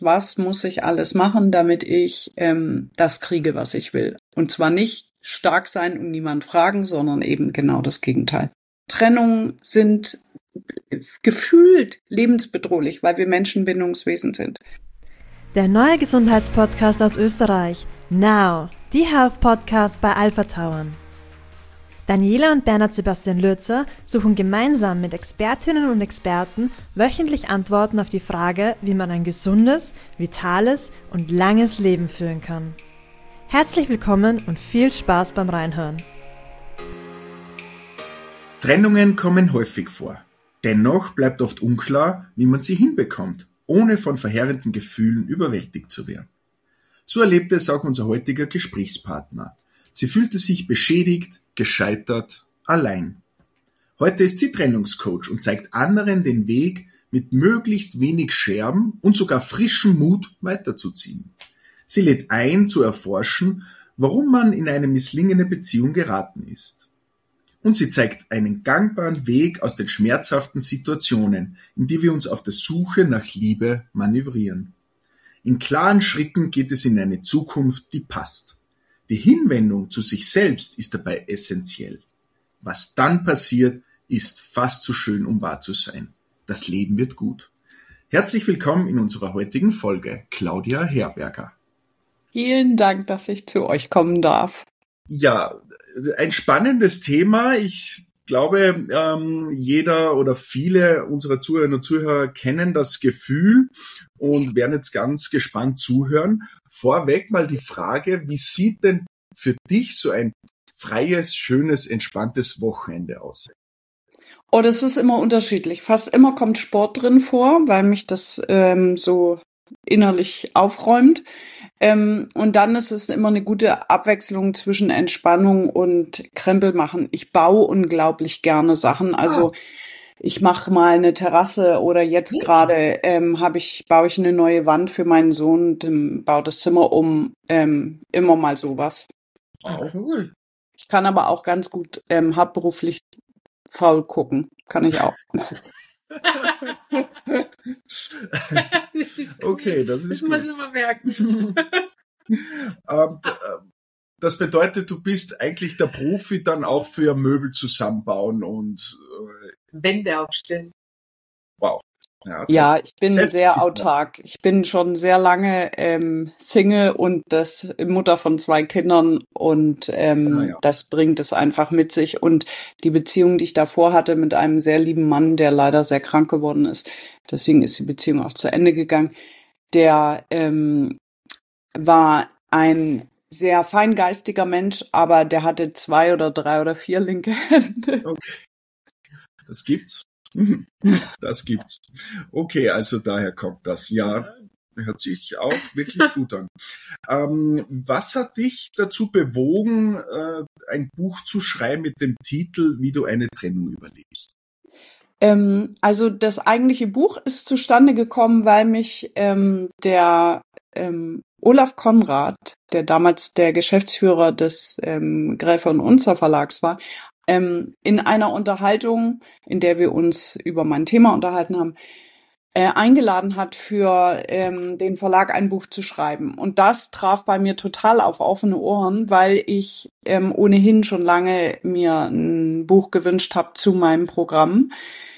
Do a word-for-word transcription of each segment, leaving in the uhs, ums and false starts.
was muss ich alles machen, damit ich ähm, das kriege, was ich will. Und zwar nicht stark sein und niemand fragen, sondern eben genau das Gegenteil. Trennungen sind gefühlt lebensbedrohlich, weil wir Menschen Bindungswesen sind. Der neue Gesundheitspodcast aus Österreich. Now, die Health Podcast bei Alpha Tauern. Daniela und Bernhard Sebastian Lürzer suchen gemeinsam mit Expertinnen und Experten wöchentlich Antworten auf die Frage, wie man ein gesundes, vitales und langes Leben führen kann. Herzlich willkommen und viel Spaß beim Reinhören. Trennungen kommen häufig vor. Dennoch bleibt oft unklar, wie man sie hinbekommt, ohne von verheerenden Gefühlen überwältigt zu werden. So erlebte es auch unser heutiger Gesprächspartner. Sie fühlte sich beschädigt, gescheitert, allein. Heute ist sie Trennungscoach und zeigt anderen den Weg, mit möglichst wenig Scherben und sogar frischem Mut weiterzuziehen. Sie lädt ein, zu erforschen, warum man in eine misslingende Beziehung geraten ist. Und sie zeigt einen gangbaren Weg aus den schmerzhaften Situationen, in die wir uns auf der Suche nach Liebe manövrieren. In klaren Schritten geht es in eine Zukunft, die passt. Die Hinwendung zu sich selbst ist dabei essentiell. Was dann passiert, ist fast zu schön, um wahr zu sein. Das Leben wird gut. Herzlich willkommen in unserer heutigen Folge, Claudia Herberger. Vielen Dank, dass ich zu euch kommen darf. Ja, ein spannendes Thema. Ich glaube, ähm, jeder oder viele unserer Zuhörerinnen und Zuhörer kennen das Gefühl und werden jetzt ganz gespannt zuhören. Vorweg mal die Frage, wie sieht denn für dich so ein freies, schönes, entspanntes Wochenende aus? Oh, das ist immer unterschiedlich. Fast immer kommt Sport drin vor, weil mich das ähm, so innerlich aufräumt. Ähm, und dann ist es immer eine gute Abwechslung zwischen Entspannung und Krempel machen. Ich baue unglaublich gerne Sachen. Also ah. ich mache mal eine Terrasse oder jetzt ja. gerade ähm, habe ich baue ich eine neue Wand für meinen Sohn und ähm, baue das Zimmer um. Ähm, immer mal sowas. Oh, cool. Ich kann aber auch ganz gut ähm, hauptberuflich faul gucken. Kann ich auch. Das ist cool. Okay, das ist das gut. muss man immer merken. ähm, das bedeutet, du bist eigentlich der Profi dann auch für Möbel zusammenbauen und äh, Wände aufstellen. Wow. Ja, ja, ich bin sehr autark. Ich bin schon sehr lange ähm, Single und das Mutter von zwei Kindern und ähm, ah, ja. das bringt es einfach mit sich. Und die Beziehung, die ich davor hatte mit einem sehr lieben Mann, der leider sehr krank geworden ist, deswegen ist die Beziehung auch zu Ende gegangen, der ähm, war ein sehr feingeistiger Mensch, aber der hatte zwei oder drei oder vier linke Hände. Okay. Das gibt's. Das gibt's. Okay, also daher kommt das. Ja, hört sich auch wirklich gut an. Ähm, was hat dich dazu bewogen, äh, ein Buch zu schreiben mit dem Titel Wie du eine Trennung überlebst? Ähm, also das eigentliche Buch ist zustande gekommen, weil mich ähm, der ähm, Olaf Konrad, der damals der Geschäftsführer des ähm, Gräfe und Unzer Verlags war, ähm, in einer Unterhaltung, in der wir uns über mein Thema unterhalten haben, äh, eingeladen hat, für ähm, den Verlag ein Buch zu schreiben. Und das traf bei mir total auf offene Ohren, weil ich ähm, ohnehin schon lange mir ein Buch gewünscht habe zu meinem Programm,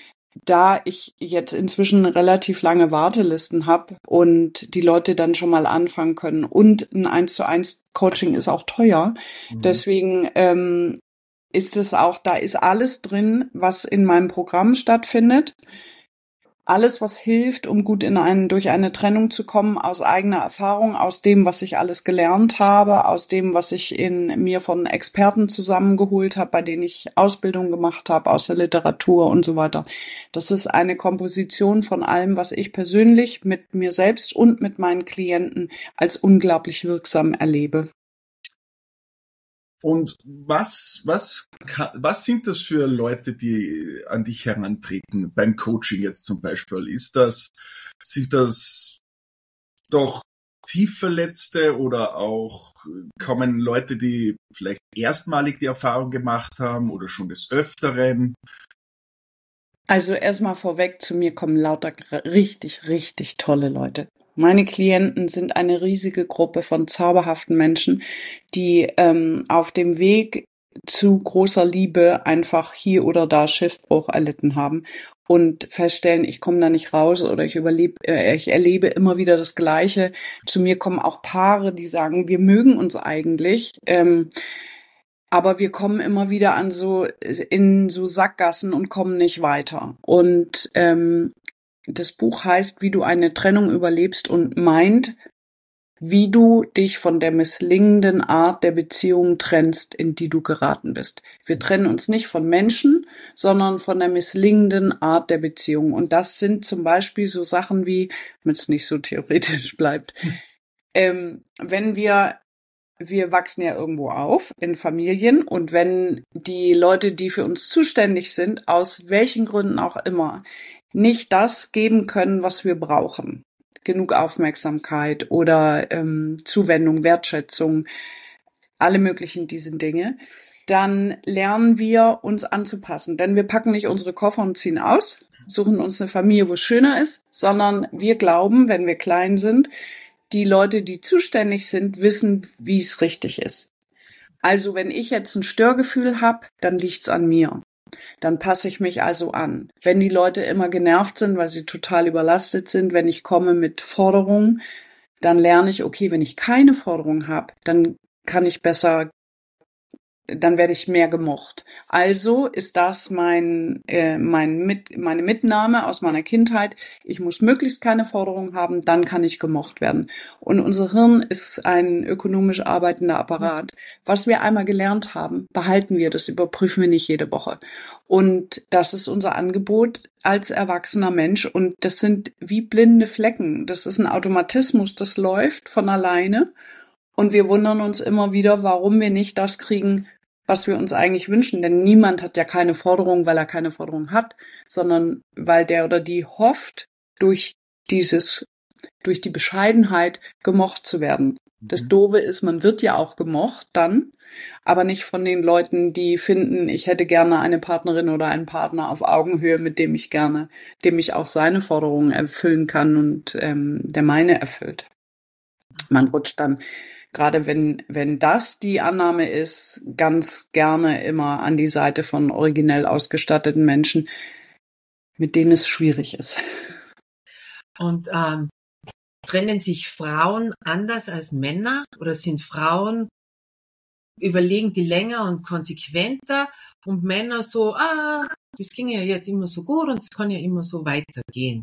da ich jetzt inzwischen relativ lange Wartelisten habe und die Leute dann schon mal anfangen können. Und ein eins zu eins Coaching ist auch teuer. Mhm. Deswegen ähm, ist es auch, da ist alles drin, was in meinem Programm stattfindet. Alles, was hilft, um gut in einen, durch eine Trennung zu kommen, aus eigener Erfahrung, aus dem, was ich alles gelernt habe, aus dem, was ich in mir von Experten zusammengeholt habe, bei denen ich Ausbildung gemacht habe, aus der Literatur und so weiter. Das ist eine Komposition von allem, was ich persönlich mit mir selbst und mit meinen Klienten als unglaublich wirksam erlebe. Und was, was, was sind das für Leute, die an dich herantreten, beim Coaching jetzt zum Beispiel? Ist das, sind das doch Tiefverletzte oder auch kommen Leute, die vielleicht erstmalig die Erfahrung gemacht haben oder schon des Öfteren? Also erstmal vorweg, zu mir kommen lauter richtig, richtig tolle Leute. Meine Klienten sind eine riesige Gruppe von zauberhaften Menschen, die ähm, auf dem Weg zu großer Liebe einfach hier oder da Schiffbruch erlitten haben und feststellen, ich komme da nicht raus oder ich überlebe, äh, ich erlebe immer wieder das Gleiche. Zu mir kommen auch Paare, die sagen, wir mögen uns eigentlich, ähm, aber wir kommen immer wieder an so in so Sackgassen und kommen nicht weiter. Und ähm, das Buch heißt, wie du eine Trennung überlebst und meint, wie du dich von der misslingenden Art der Beziehung trennst, in die du geraten bist. Wir trennen uns nicht von Menschen, sondern von der misslingenden Art der Beziehung. Und das sind zum Beispiel so Sachen wie, damit es nicht so theoretisch bleibt, ähm, wenn wir wir wachsen ja irgendwo auf in Familien und wenn die Leute, die für uns zuständig sind, aus welchen Gründen auch immer, nicht das geben können, was wir brauchen, genug Aufmerksamkeit oder ähm, Zuwendung, Wertschätzung, alle möglichen diesen Dinge, dann lernen wir uns anzupassen. Denn wir packen nicht unsere Koffer und ziehen aus, suchen uns eine Familie, wo es schöner ist, sondern wir glauben, wenn wir klein sind, die Leute, die zuständig sind, wissen, wie es richtig ist. Also wenn ich jetzt ein Störgefühl habe, dann liegt's an mir. Dann passe ich mich also an. Wenn die Leute immer genervt sind, weil sie total überlastet sind, wenn ich komme mit Forderungen, dann lerne ich, okay, wenn ich keine Forderung habe, dann kann ich besser, dann werde ich mehr gemocht. Also ist das mein, äh, mein mit, meine Mitnahme aus meiner Kindheit. Ich muss möglichst keine Forderung haben, dann kann ich gemocht werden. Und unser Hirn ist ein ökonomisch arbeitender Apparat. Was wir einmal gelernt haben, behalten wir, das überprüfen wir nicht jede Woche. Und das ist unser Angebot als erwachsener Mensch. Und das sind wie blinde Flecken. Das ist ein Automatismus, das läuft von alleine. Und wir wundern uns immer wieder, warum wir nicht das kriegen, was wir uns eigentlich wünschen. Denn niemand hat ja keine Forderung, weil er keine Forderung hat, sondern weil der oder die hofft, durch dieses, durch die Bescheidenheit gemocht zu werden. Das Doofe ist, man wird ja auch gemocht dann, aber nicht von den Leuten, die finden, ich hätte gerne eine Partnerin oder einen Partner auf Augenhöhe, mit dem ich gerne, dem ich auch seine Forderungen erfüllen kann und ähm, der meine erfüllt. Man rutscht dann, gerade wenn wenn das die Annahme ist, ganz gerne immer an die Seite von originell ausgestatteten Menschen, mit denen es schwierig ist. Und ähm, trennen sich Frauen anders als Männer oder sind Frauen, überlegen die länger und konsequenter und Männer so, ah, das ging ja jetzt immer so gut und das kann ja immer so weitergehen?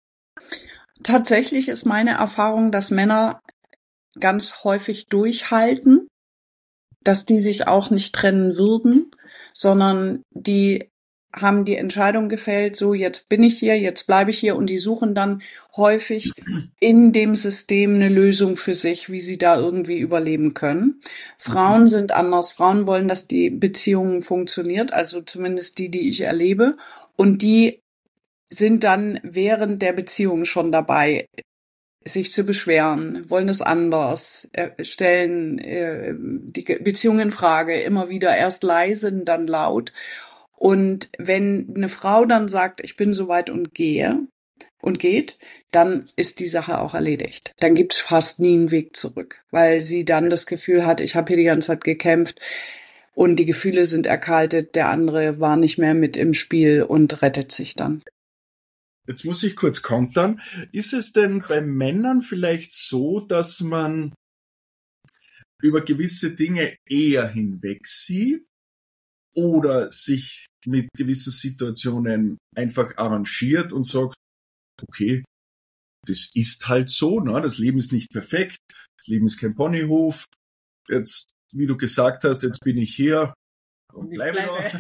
Tatsächlich ist meine Erfahrung, dass Männer ganz häufig durchhalten, dass die sich auch nicht trennen würden, sondern die haben die Entscheidung gefällt, so jetzt bin ich hier, jetzt bleibe ich hier und die suchen dann häufig in dem System eine Lösung für sich, wie sie da irgendwie überleben können. Frauen sind anders. Frauen wollen, dass die Beziehung funktioniert, also zumindest die, die ich erlebe, und die sind dann während der Beziehung schon dabei, sich zu beschweren, wollen es anders, äh, stellen äh, die Beziehung in Frage, immer wieder erst leise, dann laut. Und wenn eine Frau dann sagt, ich bin soweit und gehe und geht, dann ist die Sache auch erledigt. Dann gibt's fast nie einen Weg zurück, weil sie dann das Gefühl hat, ich habe hier die ganze Zeit gekämpft und die Gefühle sind erkaltet, der andere war nicht mehr mit im Spiel und rettet sich dann. Jetzt muss ich kurz kontern. Ist es denn bei Männern vielleicht so, dass man über gewisse Dinge eher hinwegsieht oder sich mit gewissen Situationen einfach arrangiert und sagt, okay, das ist halt so, ne? Das Leben ist nicht perfekt, das Leben ist kein Ponyhof. Jetzt, wie du gesagt hast, jetzt bin ich hier und bleibe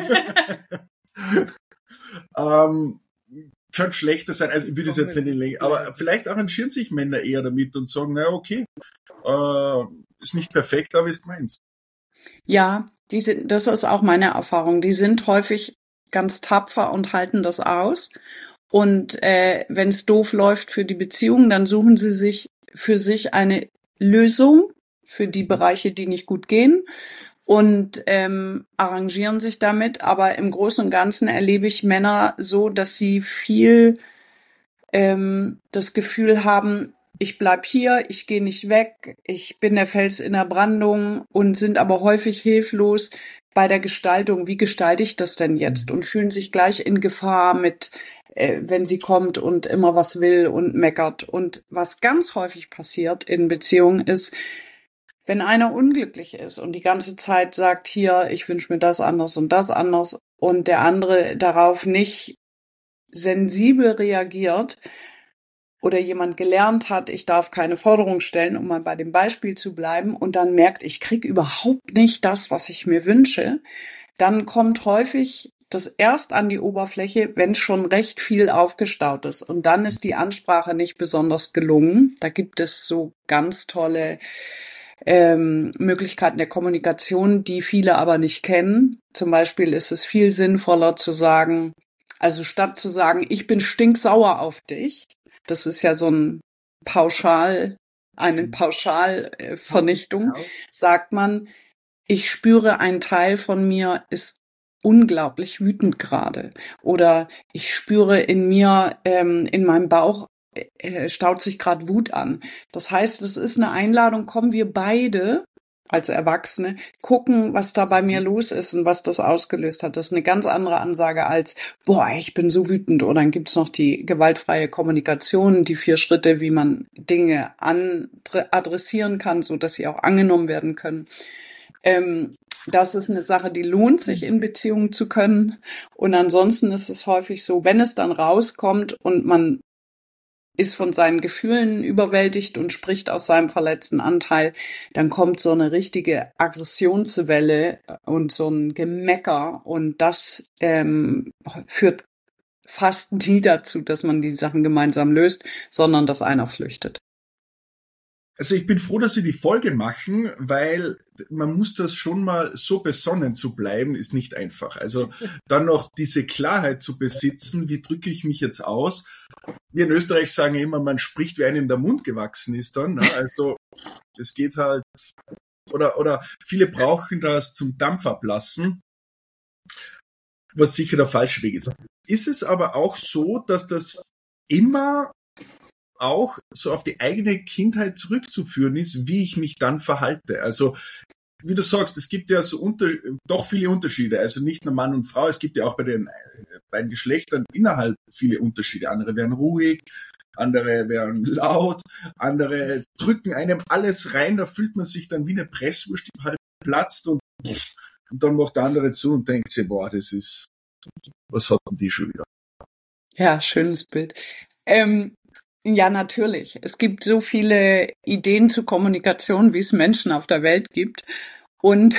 noch. ähm, Könnte schlechter sein, also ich würde es jetzt nicht in Länge, aber vielleicht arrangieren sich Männer eher damit und sagen, naja, okay, äh, ist nicht perfekt, aber ist meins. Ja, die sind, das ist auch meine Erfahrung. Die sind häufig ganz tapfer und halten das aus. Und äh, wenn es doof läuft für die Beziehung, dann suchen sie sich für sich eine Lösung für die Bereiche, die nicht gut gehen. Und ähm, arrangieren sich damit, aber im Großen und Ganzen erlebe ich Männer so, dass sie viel ähm, das Gefühl haben, ich bleib hier, ich gehe nicht weg, ich bin der Fels in der Brandung und sind aber häufig hilflos bei der Gestaltung. Wie gestalte ich das denn jetzt? Und fühlen sich gleich in Gefahr mit, äh, wenn sie kommt und immer was will und meckert. Und was ganz häufig passiert in Beziehungen ist, wenn einer unglücklich ist und die ganze Zeit sagt, hier, ich wünsche mir das anders und das anders und der andere darauf nicht sensibel reagiert, oder jemand gelernt hat, ich darf keine Forderung stellen, um mal bei dem Beispiel zu bleiben, und dann merkt, ich kriege überhaupt nicht das, was ich mir wünsche, dann kommt häufig das erst an die Oberfläche, wenn schon recht viel aufgestaut ist. Und dann ist die Ansprache nicht besonders gelungen. Da gibt es so ganz tolle ähm, Möglichkeiten der Kommunikation, die viele aber nicht kennen. Zum Beispiel ist es viel sinnvoller zu sagen, also statt zu sagen, ich bin stinksauer auf dich, das ist ja so ein Pauschal, eine Pauschalvernichtung, sagt man, ich spüre, ein Teil von mir ist unglaublich wütend gerade. Oder ich spüre in mir, ähm, in meinem Bauch äh, staut sich gerade Wut an. Das heißt, es ist eine Einladung, kommen wir beide als Erwachsene, gucken, was da bei mir los ist und was das ausgelöst hat. Das ist eine ganz andere Ansage als, boah, ich bin so wütend. Oder dann gibt's noch die gewaltfreie Kommunikation, die vier Schritte, wie man Dinge an, adressieren kann, so dass sie auch angenommen werden können. Ähm, das ist eine Sache, die lohnt sich in Beziehungen zu können. Und ansonsten ist es häufig so, wenn es dann rauskommt und man ist von seinen Gefühlen überwältigt und spricht aus seinem verletzten Anteil, dann kommt so eine richtige Aggressionswelle und so ein Gemecker, und das ähm, führt fast nie dazu, dass man die Sachen gemeinsam löst, sondern dass einer flüchtet. Also ich bin froh, dass wir die Folge machen, weil man muss das schon mal so besonnen zu bleiben, ist nicht einfach. Also dann noch diese Klarheit zu besitzen, wie drücke ich mich jetzt aus? Wir in Österreich sagen immer, man spricht, wie einem der Mund gewachsen ist dann. Ne? Also es geht halt, oder, oder viele brauchen das zum Dampf ablassen, was sicher der falsche Weg ist. Ist es aber auch so, dass das immer auch so auf die eigene Kindheit zurückzuführen ist, wie ich mich dann verhalte. Also, wie du sagst, es gibt ja so unter, doch viele Unterschiede. Also nicht nur Mann und Frau, es gibt ja auch bei den beiden Geschlechtern innerhalb viele Unterschiede. Andere werden ruhig, andere werden laut, andere drücken einem alles rein, da fühlt man sich dann wie eine Presswurst, die halb platzt, und, und dann macht der andere zu und denkt sich, boah, das ist, was hat denn die schon wieder? Ja, schönes Bild. Ähm, Ja, natürlich. Es gibt so viele Ideen zur Kommunikation, wie es Menschen auf der Welt gibt. Und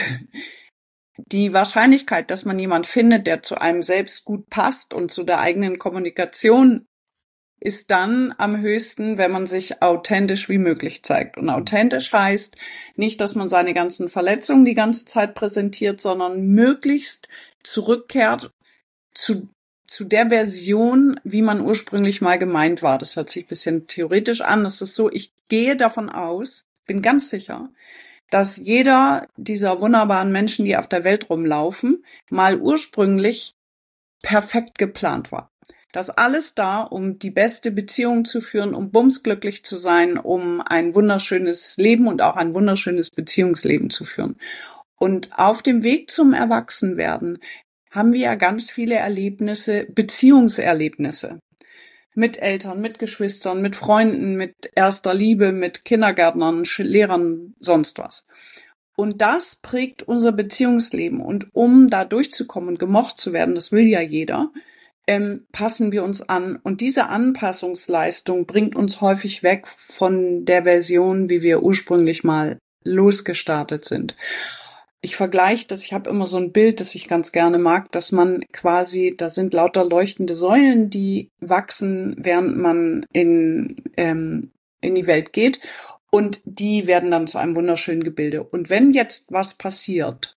die Wahrscheinlichkeit, dass man jemand findet, der zu einem selbst gut passt und zu der eigenen Kommunikation, ist dann am höchsten, wenn man sich authentisch wie möglich zeigt. Und authentisch heißt nicht, dass man seine ganzen Verletzungen die ganze Zeit präsentiert, sondern möglichst zurückkehrt zu zu der Version, wie man ursprünglich mal gemeint war. Das hört sich ein bisschen theoretisch an. Das ist so, ich gehe davon aus, bin ganz sicher, dass jeder dieser wunderbaren Menschen, die auf der Welt rumlaufen, mal ursprünglich perfekt geplant war. Das alles da, um die beste Beziehung zu führen, um bumsglücklich zu sein, um ein wunderschönes Leben und auch ein wunderschönes Beziehungsleben zu führen. Und auf dem Weg zum Erwachsenwerden haben wir ja ganz viele Erlebnisse, Beziehungserlebnisse. Mit Eltern, mit Geschwistern, mit Freunden, mit erster Liebe, mit Kindergärtnern, Lehrern, sonst was. Und das prägt unser Beziehungsleben. Und um da durchzukommen und gemocht zu werden, das will ja jeder, ähm, passen wir uns an. Und diese Anpassungsleistung bringt uns häufig weg von der Version, wie wir ursprünglich mal losgestartet sind. Ich vergleiche das, ich habe immer so ein Bild, das ich ganz gerne mag, dass man quasi, da sind lauter leuchtende Säulen, die wachsen, während man in, ähm, in die Welt geht, und die werden dann zu einem wunderschönen Gebilde. Und wenn jetzt was passiert,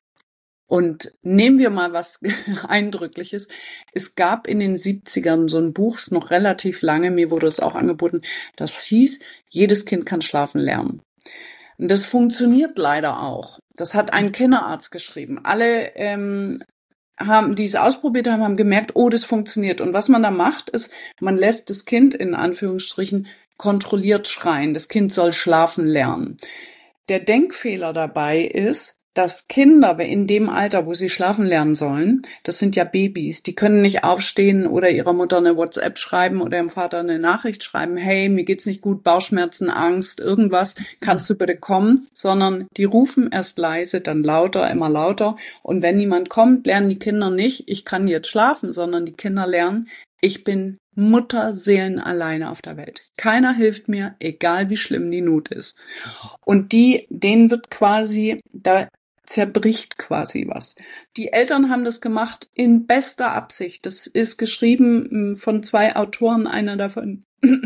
und nehmen wir mal was Eindrückliches, es gab in den siebzigern so ein Buch, ist noch relativ lange, mir wurde es auch angeboten, das hieß, jedes Kind kann schlafen lernen. Und das funktioniert leider auch. Das hat ein Kinderarzt geschrieben. Alle, ähm, haben, die es ausprobiert haben, haben gemerkt, oh, das funktioniert. Und was man da macht, ist, man lässt das Kind in Anführungsstrichen kontrolliert schreien, das Kind soll schlafen lernen. Der Denkfehler dabei ist, dass Kinder in dem Alter, wo sie schlafen lernen sollen, das sind ja Babys, die können nicht aufstehen oder ihrer Mutter eine WhatsApp schreiben oder ihrem Vater eine Nachricht schreiben, hey, mir geht's nicht gut, Bauchschmerzen, Angst, irgendwas, kannst du bitte kommen, sondern die rufen erst leise, dann lauter, immer lauter, und wenn niemand kommt, lernen die Kinder nicht, ich kann jetzt schlafen, sondern die Kinder lernen, ich bin Mutterseelen alleine auf der Welt. Keiner hilft mir, egal wie schlimm die Not ist. Und die, denen wird quasi, da zerbricht quasi was. Die Eltern haben das gemacht in bester Absicht. Das ist geschrieben von zwei Autoren, einer davon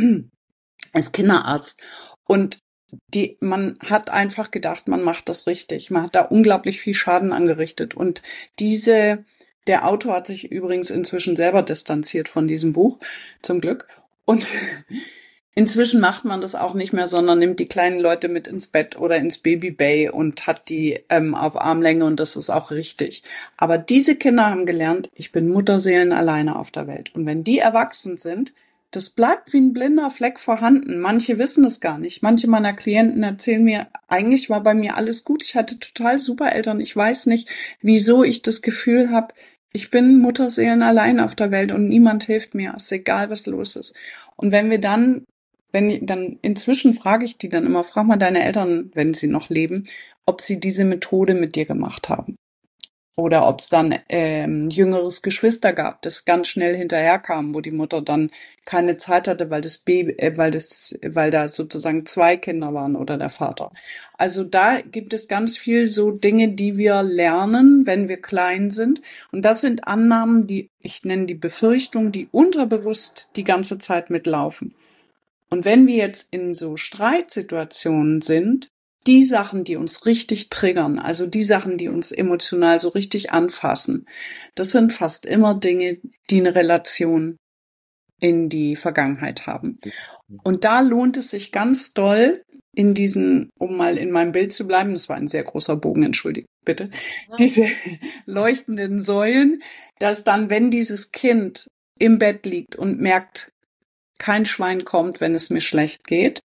ist Kinderarzt. Und die, man hat einfach gedacht, man macht das richtig. Man hat da unglaublich viel Schaden angerichtet. Und diese Der Autor hat sich übrigens inzwischen selber distanziert von diesem Buch, zum Glück. Und inzwischen macht man das auch nicht mehr, sondern nimmt die kleinen Leute mit ins Bett oder ins Babybay und hat die ähm, auf Armlänge, und das ist auch richtig. Aber diese Kinder haben gelernt, ich bin Mutterseelen alleine auf der Welt. Und wenn die erwachsen sind, das bleibt wie ein blinder Fleck vorhanden. Manche wissen es gar nicht. Manche meiner Klienten erzählen mir, eigentlich war bei mir alles gut. Ich hatte total super Eltern. Ich weiß nicht, wieso ich das Gefühl habe, ich bin Mutterseelen allein auf der Welt und niemand hilft mir. Es ist egal, was los ist. Und wenn wir dann, wenn dann inzwischen frage ich die dann immer, frag mal deine Eltern, wenn sie noch leben, ob sie diese Methode mit dir gemacht haben. Oder ob es dann ähm, jüngeres Geschwister gab, das ganz schnell hinterherkam, wo die Mutter dann keine Zeit hatte, weil das Baby, äh, weil das, weil da sozusagen zwei Kinder waren oder der Vater. Also da gibt es ganz viel so Dinge, die wir lernen, wenn wir klein sind. Und das sind Annahmen, die ich nenne die Befürchtungen, die unterbewusst die ganze Zeit mitlaufen. Und wenn wir jetzt in so Streitsituationen sind, die Sachen, die uns richtig triggern, also die Sachen, die uns emotional so richtig anfassen, das sind fast immer Dinge, die eine Relation in die Vergangenheit haben. Und da lohnt es sich ganz doll, in diesen, um mal in meinem Bild zu bleiben, das war ein sehr großer Bogen, entschuldigt bitte, diese leuchtenden Säulen, dass dann, wenn dieses Kind im Bett liegt und merkt, kein Schwein kommt, wenn es mir schlecht geht,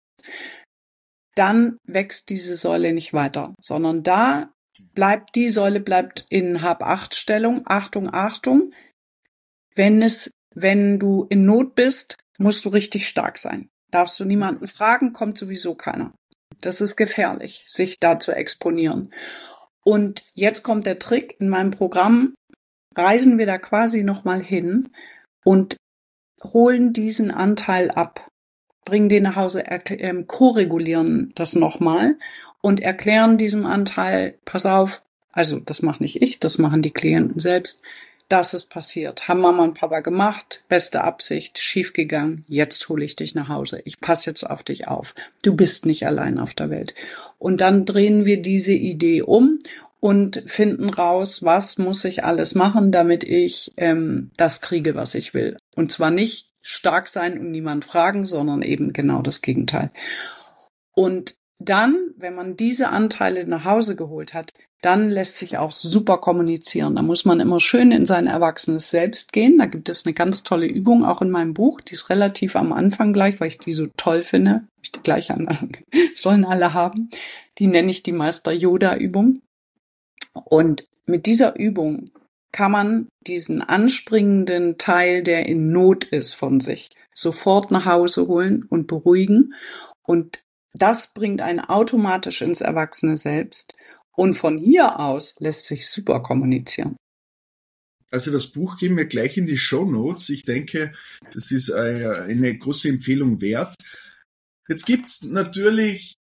dann wächst diese Säule nicht weiter, sondern da bleibt, die Säule bleibt in Hab-Acht-Stellung. Achtung, Achtung. Wenn es, wenn du in Not bist, musst du richtig stark sein. Darfst du niemanden fragen, kommt sowieso keiner. Das ist gefährlich, sich da zu exponieren. Und jetzt kommt der Trick. In meinem Programm reisen wir da quasi nochmal hin und holen diesen Anteil ab. Bringen den nach Hause, äh, koregulieren das nochmal und erklären diesem Anteil, pass auf, also das mache nicht ich, das machen die Klienten selbst, das ist passiert. Haben Mama und Papa gemacht, beste Absicht, schiefgegangen, jetzt hole ich dich nach Hause. Ich passe jetzt auf dich auf. Du bist nicht allein auf der Welt. Und dann drehen wir diese Idee um und finden raus, was muss ich alles machen, damit ich ähm, das kriege, was ich will. Und zwar nicht stark sein und niemand fragen, sondern eben genau das Gegenteil. Und dann, wenn man diese Anteile nach Hause geholt hat, dann lässt sich auch super kommunizieren. Da muss man immer schön in sein erwachsenes Selbst gehen. Da gibt es eine ganz tolle Übung, auch in meinem Buch. Die ist relativ am Anfang gleich, weil ich die so toll finde. Ich die gleich an, sollen alle haben. Die nenne ich die Meister-Yoda-Übung. Und mit dieser Übung kann man diesen anspringenden Teil, der in Not ist von sich, sofort nach Hause holen und beruhigen. Und das bringt einen automatisch ins erwachsene Selbst. Und von hier aus lässt sich super kommunizieren. Also das Buch geben wir gleich in die Shownotes. Ich denke, das ist eine große Empfehlung wert. Jetzt gibt's natürlich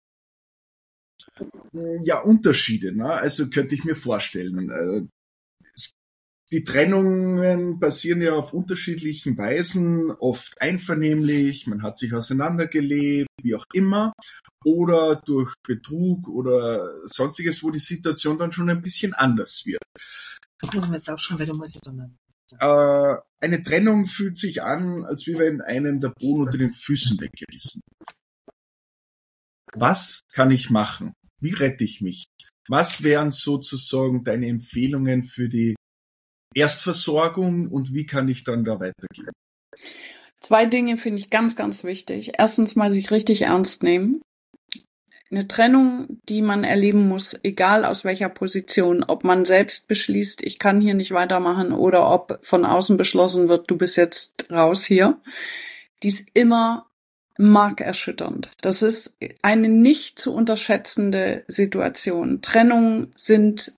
ja Unterschiede, ne? Also könnte ich mir vorstellen, die Trennungen basieren ja auf unterschiedlichen Weisen, oft einvernehmlich, man hat sich auseinandergelebt, wie auch immer, oder durch Betrug oder sonstiges, wo die Situation dann schon ein bisschen anders wird. Das muss man jetzt auch schon, weil du musst ja dann... Äh, eine Trennung fühlt sich an, als wie wenn einem der Boden unter den Füßen weggerissen wird. Was kann ich machen? Wie rette ich mich? Was wären sozusagen deine Empfehlungen für die Erstversorgung und wie kann ich dann da weitergehen? Zwei Dinge finde ich ganz, ganz wichtig. Erstens mal sich richtig ernst nehmen. Eine Trennung, die man erleben muss, egal aus welcher Position, ob man selbst beschließt, ich kann hier nicht weitermachen, oder ob von außen beschlossen wird, du bist jetzt raus hier, die ist immer markerschütternd. Das ist eine nicht zu unterschätzende Situation. Trennungen sind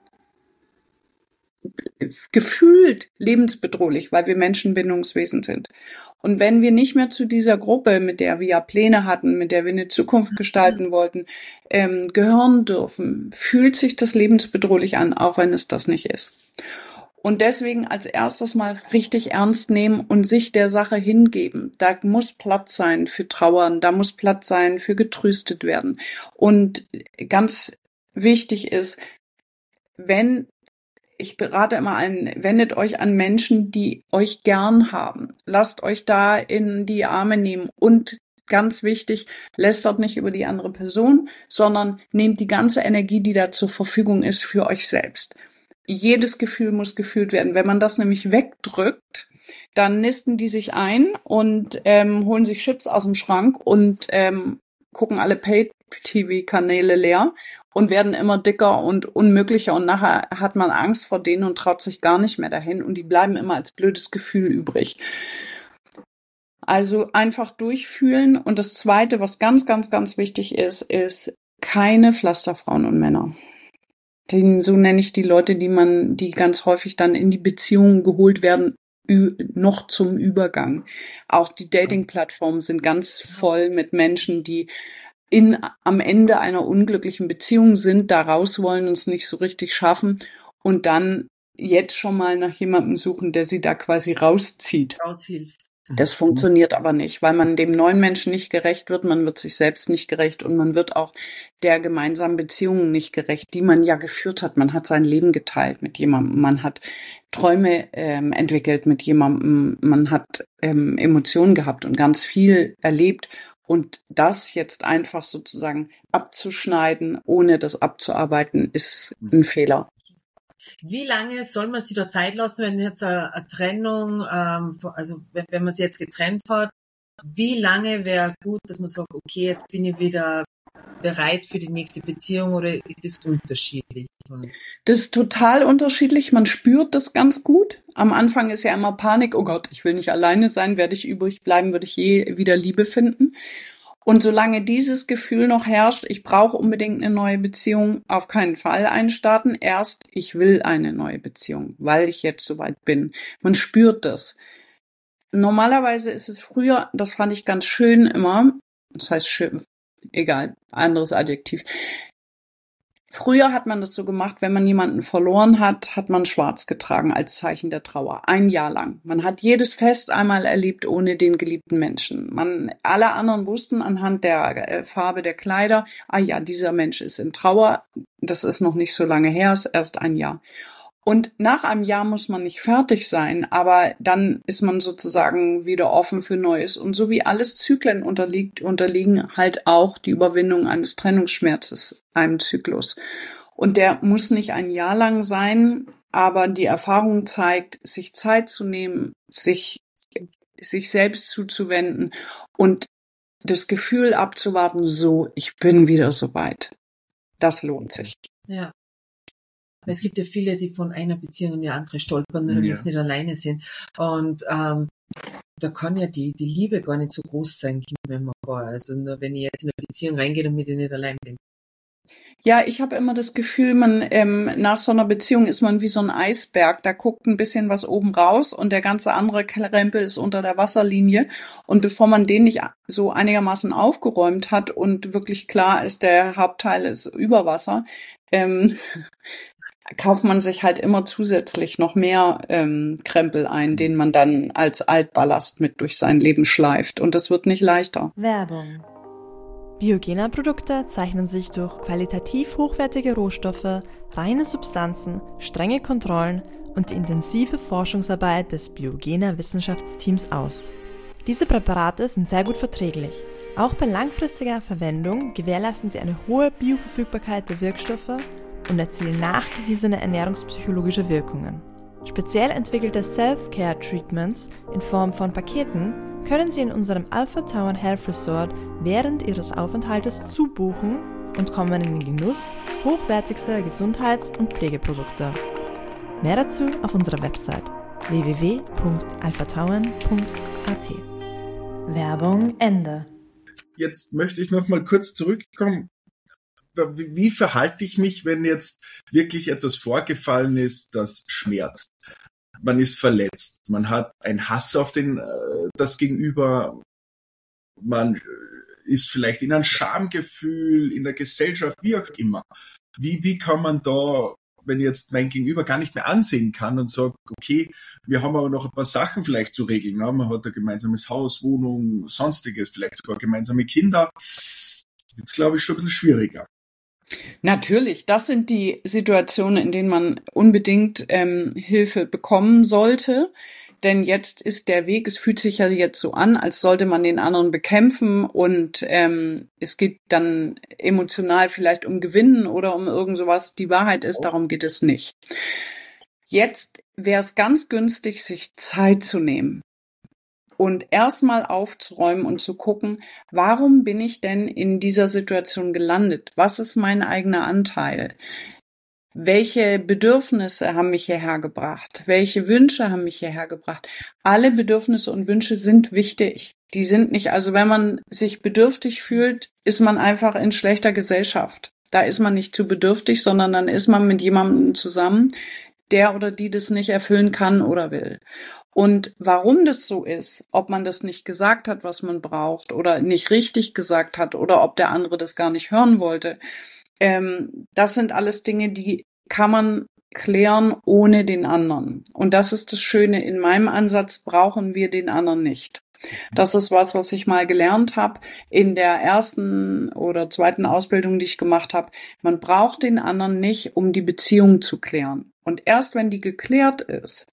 gefühlt lebensbedrohlich, weil wir Menschen Bindungswesen sind. Und wenn wir nicht mehr zu dieser Gruppe, mit der wir ja Pläne hatten, mit der wir eine Zukunft gestalten wollten, ähm, gehören dürfen, fühlt sich das lebensbedrohlich an, auch wenn es das nicht ist. Und deswegen als erstes mal richtig ernst nehmen und sich der Sache hingeben. Da muss Platz sein für Trauern, da muss Platz sein für getröstet werden. Und ganz wichtig ist, wenn Ich berate immer allen, wendet euch an Menschen, die euch gern haben. Lasst euch da in die Arme nehmen. Und ganz wichtig, lästert nicht über die andere Person, sondern nehmt die ganze Energie, die da zur Verfügung ist, für euch selbst. Jedes Gefühl muss gefühlt werden. Wenn man das nämlich wegdrückt, dann nisten die sich ein und ähm, holen sich Chips aus dem Schrank und ähm, gucken alle Pay-T V-Kanäle leer und werden immer dicker und unmöglicher, und nachher hat man Angst vor denen und traut sich gar nicht mehr dahin, und die bleiben immer als blödes Gefühl übrig. Also einfach durchfühlen. Und das Zweite, was ganz, ganz, ganz wichtig ist, ist keine Pflasterfrauen und Männer. Den, so nenne ich die Leute, die man, die ganz häufig dann in die Beziehungen geholt werden, ü- noch zum Übergang. Auch die Dating-Plattformen sind ganz voll mit Menschen, die in, am Ende einer unglücklichen Beziehung sind, da raus wollen und es nicht so richtig schaffen und dann jetzt schon mal nach jemandem suchen, der sie da quasi rauszieht. Raushilft. Das funktioniert aber nicht, weil man dem neuen Menschen nicht gerecht wird, man wird sich selbst nicht gerecht und man wird auch der gemeinsamen Beziehungen nicht gerecht, die man ja geführt hat. Man hat sein Leben geteilt mit jemandem, man hat Träume ähm, entwickelt mit jemandem, man hat ähm, Emotionen gehabt und ganz viel erlebt. Und das jetzt einfach sozusagen abzuschneiden, ohne das abzuarbeiten, ist ein Fehler. Wie lange soll man sich da Zeit lassen, wenn jetzt eine, eine Trennung, ähm, also wenn, wenn man sich jetzt getrennt hat, wie lange wäre gut, dass man sagt, okay, jetzt bin ich wieder bereit für die nächste Beziehung, oder ist das unterschiedlich? Das ist total unterschiedlich, man spürt das ganz gut. Am Anfang ist ja immer Panik, oh Gott, ich will nicht alleine sein, werde ich übrig bleiben, würde ich je wieder Liebe finden. Und solange dieses Gefühl noch herrscht, ich brauche unbedingt eine neue Beziehung, auf keinen Fall einstarten. Erst, ich will eine neue Beziehung, weil ich jetzt soweit bin. Man spürt das. Normalerweise ist es früher, das fand ich ganz schön immer, das heißt schön, egal, anderes Adjektiv. Früher hat man das so gemacht, wenn man jemanden verloren hat, hat man schwarz getragen als Zeichen der Trauer. Ein Jahr lang. Man hat jedes Fest einmal erlebt ohne den geliebten Menschen. Man, alle anderen wussten anhand der äh, Farbe der Kleider, ah ja, dieser Mensch ist in Trauer. Das ist noch nicht so lange her, ist erst ein Jahr. Und nach einem Jahr muss man nicht fertig sein, aber dann ist man sozusagen wieder offen für Neues. Und so wie alles Zyklen unterliegt, unterliegen halt auch die Überwindung eines Trennungsschmerzes einem Zyklus. Und der muss nicht ein Jahr lang sein, aber die Erfahrung zeigt, sich Zeit zu nehmen, sich, sich selbst zuzuwenden und das Gefühl abzuwarten, so, ich bin wieder soweit. Das lohnt sich. Ja. Es gibt ja viele, die von einer Beziehung in die andere stolpern, nur damit Ja. sie nicht alleine sind. Und ähm, da kann ja die die Liebe gar nicht so groß sein, wenn man war. Also nur wenn ich jetzt in eine Beziehung reingehe, damit ich nicht allein bin. Ja, ich habe immer das Gefühl, man ähm, nach so einer Beziehung ist man wie so ein Eisberg. Da guckt ein bisschen was oben raus und der ganze andere Krempel ist unter der Wasserlinie. Und bevor man den nicht so einigermaßen aufgeräumt hat und wirklich klar ist, der Hauptteil ist über Wasser, ähm, kauft man sich halt immer zusätzlich noch mehr ähm, Krempel ein, den man dann als Altballast mit durch sein Leben schleift. Und das wird nicht leichter. Werbung. Biogena-Produkte zeichnen sich durch qualitativ hochwertige Rohstoffe, reine Substanzen, strenge Kontrollen und die intensive Forschungsarbeit des Biogena-Wissenschaftsteams aus. Diese Präparate sind sehr gut verträglich. Auch bei langfristiger Verwendung gewährleisten sie eine hohe Bioverfügbarkeit der Wirkstoffe und erzielen nachgewiesene ernährungspsychologische Wirkungen. Speziell entwickelte Self-Care-Treatments in Form von Paketen können Sie in unserem Alpha Tauern Health Resort während Ihres Aufenthaltes zubuchen und kommen in den Genuss hochwertigster Gesundheits- und Pflegeprodukte. Mehr dazu auf unserer Website w w w punkt alpha tauern punkt a t. Werbung Ende. Jetzt möchte ich noch mal kurz zurückkommen. Wie, wie verhalte ich mich, wenn jetzt wirklich etwas vorgefallen ist, das schmerzt? Man ist verletzt, man hat einen Hass auf den, äh, das Gegenüber, man ist vielleicht in einem Schamgefühl, in der Gesellschaft, wie auch immer. Wie, wie kann man da, wenn jetzt mein Gegenüber gar nicht mehr ansehen kann und sagt, okay, wir haben aber noch ein paar Sachen vielleicht zu regeln. Ne? Man hat ein gemeinsames Haus, Wohnung, sonstiges, vielleicht sogar gemeinsame Kinder. Jetzt glaube ich schon ein bisschen schwieriger. Natürlich, das sind die Situationen, in denen man unbedingt ähm, Hilfe bekommen sollte. Denn jetzt ist der Weg, es fühlt sich ja jetzt so an, als sollte man den anderen bekämpfen und ähm, es geht dann emotional vielleicht um Gewinnen oder um irgend sowas. Die Wahrheit ist, darum geht es nicht. Jetzt wäre es ganz günstig, sich Zeit zu nehmen und erstmal aufzuräumen und zu gucken, warum bin ich denn in dieser Situation gelandet? Was ist mein eigener Anteil? Welche Bedürfnisse haben mich hierher gebracht? Welche Wünsche haben mich hierher gebracht? Alle Bedürfnisse und Wünsche sind wichtig. Die sind nicht, also wenn man sich bedürftig fühlt, ist man einfach in schlechter Gesellschaft. Da ist man nicht zu bedürftig, sondern dann ist man mit jemandem zusammen, der oder die das nicht erfüllen kann oder will. Und warum das so ist, ob man das nicht gesagt hat, was man braucht, oder nicht richtig gesagt hat, oder ob der andere das gar nicht hören wollte, ähm, das sind alles Dinge, die kann man klären ohne den anderen. Und das ist das Schöne, in meinem Ansatz brauchen wir den anderen nicht. Das ist was, was ich mal gelernt habe in der ersten oder zweiten Ausbildung, die ich gemacht habe. Man braucht den anderen nicht, um die Beziehung zu klären. Und erst wenn die geklärt ist,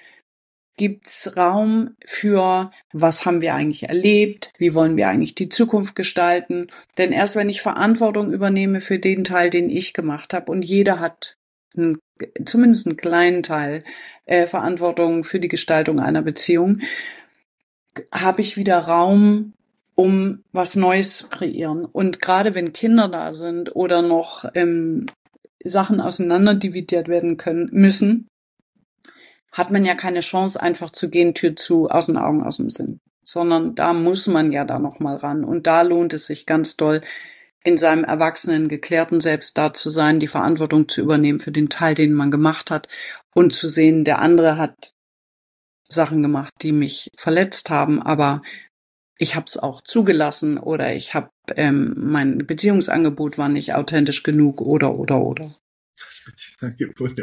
gibt's Raum für, was haben wir eigentlich erlebt, wie wollen wir eigentlich die Zukunft gestalten. Denn erst wenn ich Verantwortung übernehme für den Teil, den ich gemacht habe, und jeder hat einen, zumindest einen kleinen Teil äh, Verantwortung für die Gestaltung einer Beziehung, habe ich wieder Raum, um was Neues zu kreieren. Und gerade wenn Kinder da sind oder noch ähm, Sachen auseinanderdividiert werden können müssen, hat man ja keine Chance, einfach zu gehen, Tür zu, aus den Augen, aus dem Sinn. Sondern da muss man ja da noch mal ran. Und da lohnt es sich ganz doll, in seinem erwachsenen, geklärten Selbst da zu sein, die Verantwortung zu übernehmen für den Teil, den man gemacht hat und zu sehen, der andere hat Sachen gemacht, die mich verletzt haben, aber ich habe es auch zugelassen oder ich habe ähm, mein Beziehungsangebot war nicht authentisch genug oder oder oder. Das Beziehungsangebot, ja.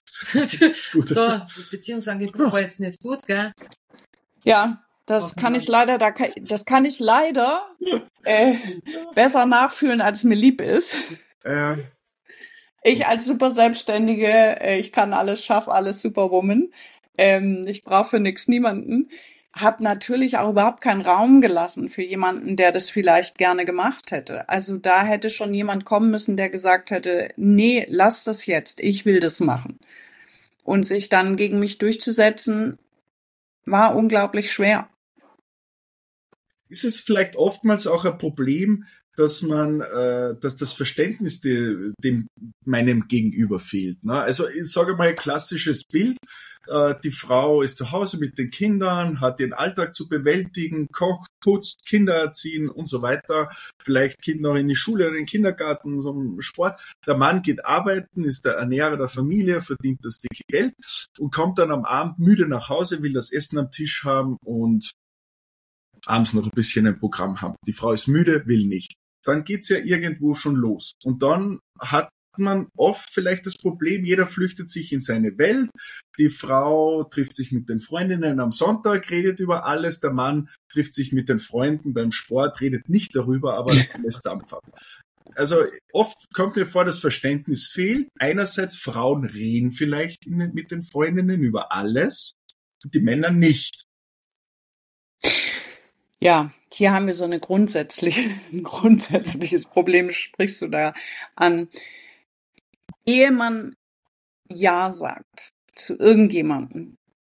So, das Beziehungsangebot war jetzt nicht gut, gell? Ja, das kann ich leider, da kann, das kann ich leider äh, besser nachfühlen, als mir lieb ist. Äh. Ich als super Selbstständige, äh, ich kann alles, schaffe alles, Superwoman. Ähm, ich brauche für nix niemanden. Hab natürlich auch überhaupt keinen Raum gelassen für jemanden, der das vielleicht gerne gemacht hätte. Also da hätte schon jemand kommen müssen, der gesagt hätte, nee, lass das jetzt, ich will das machen. Und sich dann gegen mich durchzusetzen, war unglaublich schwer. Ist es vielleicht oftmals auch ein Problem, dass man, äh, dass das Verständnis de, dem meinem Gegenüber fehlt. Ne? Also ich sage mal ein klassisches Bild, äh, die Frau ist zu Hause mit den Kindern, hat ihren Alltag zu bewältigen, kocht, putzt, Kinder erziehen und so weiter, vielleicht Kinder in die Schule oder in den Kindergarten, zum Sport. Der Mann geht arbeiten, ist der Ernährer der Familie, verdient das dicke Geld und kommt dann am Abend müde nach Hause, will das Essen am Tisch haben und abends noch ein bisschen ein Programm haben. Die Frau ist müde, will nicht. Dann geht's ja irgendwo schon los. Und dann hat man oft vielleicht das Problem, jeder flüchtet sich in seine Welt. Die Frau trifft sich mit den Freundinnen am Sonntag, redet über alles. Der Mann trifft sich mit den Freunden beim Sport, redet nicht darüber, aber lässt Dampf ab. Also oft kommt mir vor, das Verständnis fehlt. Einerseits Frauen reden vielleicht mit den Freundinnen über alles, die Männer nicht. Ja, hier haben wir so eine grundsätzliche, ein grundsätzliches Problem, sprichst du da an. Ehe man Ja sagt zu irgendjemandem,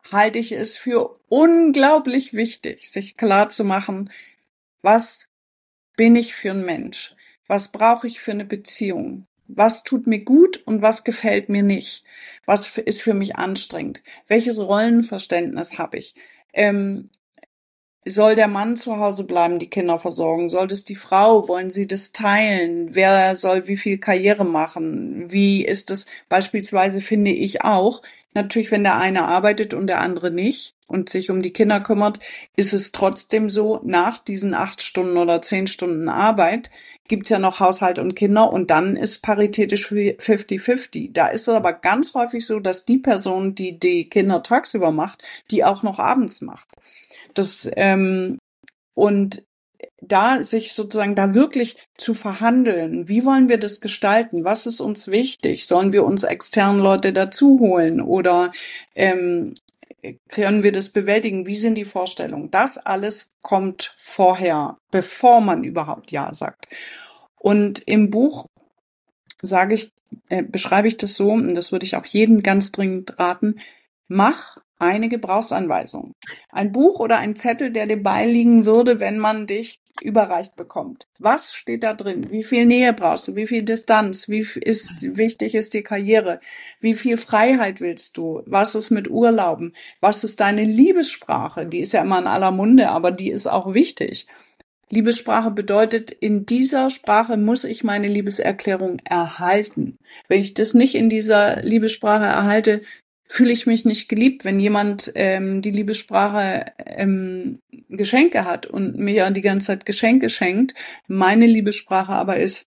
halte ich es für unglaublich wichtig, sich klar zu machen, was bin ich für ein Mensch? Was brauche ich für eine Beziehung? Was tut mir gut und was gefällt mir nicht? Was ist für mich anstrengend? Welches Rollenverständnis habe ich? Ähm, soll der Mann zu Hause bleiben, die Kinder versorgen? Soll das die Frau? Wollen sie das teilen? Wer soll wie viel Karriere machen? Wie ist es beispielsweise, finde ich auch, natürlich, wenn der eine arbeitet und der andere nicht und sich um die Kinder kümmert, ist es trotzdem so, nach diesen acht Stunden oder zehn Stunden Arbeit gibt's ja noch Haushalt und Kinder und dann ist paritätisch fifty fifty. Da ist es aber ganz häufig so, dass die Person, die die Kinder tagsüber macht, die auch noch abends macht. Das, ähm, und da sich sozusagen da wirklich zu verhandeln, wie wollen wir das gestalten, was ist uns wichtig, sollen wir uns externe Leute dazu holen oder ähm, können wir das bewältigen, wie sind die Vorstellungen, das alles kommt vorher, bevor man überhaupt Ja sagt. Und im Buch sage ich, äh, beschreibe ich das so, und das würde ich auch jedem ganz dringend raten, mach eine Gebrauchsanweisung. Ein Buch oder ein Zettel, der dir beiliegen würde, wenn man dich überreicht bekommt. Was steht da drin? Wie viel Nähe brauchst du? Wie viel Distanz? Wie ist, wichtig ist die Karriere? Wie viel Freiheit willst du? Was ist mit Urlauben? Was ist deine Liebessprache? Die ist ja immer in aller Munde, aber die ist auch wichtig. Liebessprache bedeutet, in dieser Sprache muss ich meine Liebeserklärung erhalten. Wenn ich das nicht in dieser Liebessprache erhalte, fühle ich mich nicht geliebt. Wenn jemand ähm, die Liebessprache ähm, Geschenke hat und mir die ganze Zeit Geschenke schenkt, meine Liebessprache aber ist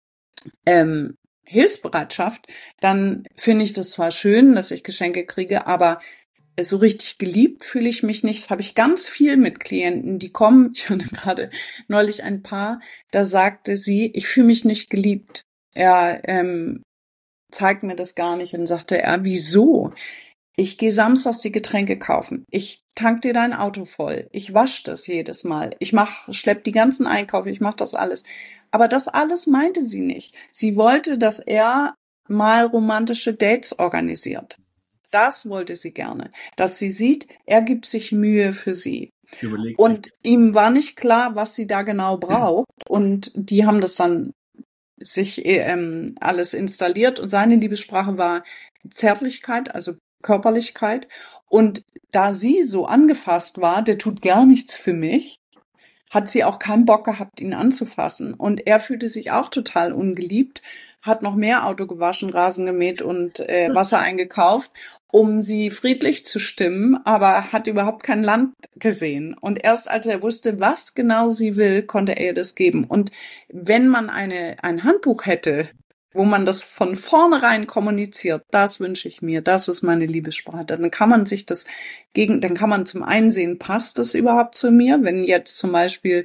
ähm, Hilfsbereitschaft, dann finde ich das zwar schön, dass ich Geschenke kriege, aber so richtig geliebt fühle ich mich nicht. Das habe ich ganz viel mit Klienten, die kommen. Ich hatte gerade neulich ein Paar, da sagte sie, ich fühle mich nicht geliebt. Er ähm, zeigt mir das gar nicht und sagte er, wieso? Ich gehe samstags die Getränke kaufen. Ich tank dir dein Auto voll. Ich wasche das jedes Mal. Ich mach, schlepp die ganzen Einkäufe. Ich mache das alles. Aber das alles meinte sie nicht. Sie wollte, dass er mal romantische Dates organisiert. Das wollte sie gerne. Dass sie sieht, er gibt sich Mühe für sie. Überlegt und sich. Ihm war nicht klar, was sie da genau braucht. Und die haben das dann sich ähm, alles installiert. Und seine Liebessprache war Zärtlichkeit, also Körperlichkeit. Und da sie so angefasst war, der tut gar nichts für mich, hat sie auch keinen Bock gehabt, ihn anzufassen. Und er fühlte sich auch total ungeliebt, hat noch mehr Auto gewaschen, Rasen gemäht und äh, Wasser eingekauft, um sie friedlich zu stimmen, aber hat überhaupt kein Land gesehen. Und erst als er wusste, was genau sie will, konnte er ihr das geben. Und wenn man eine ein Handbuch hätte, wo man das von vornherein kommuniziert, das wünsche ich mir, das ist meine Liebessprache, dann kann man sich das gegen, dann kann man zum einen sehen, passt das überhaupt zu mir? Wenn jetzt zum Beispiel,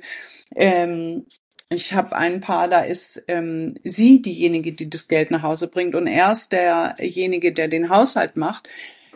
ähm, ich habe ein Paar, da ist ähm, sie diejenige, die das Geld nach Hause bringt und er ist derjenige, der den Haushalt macht.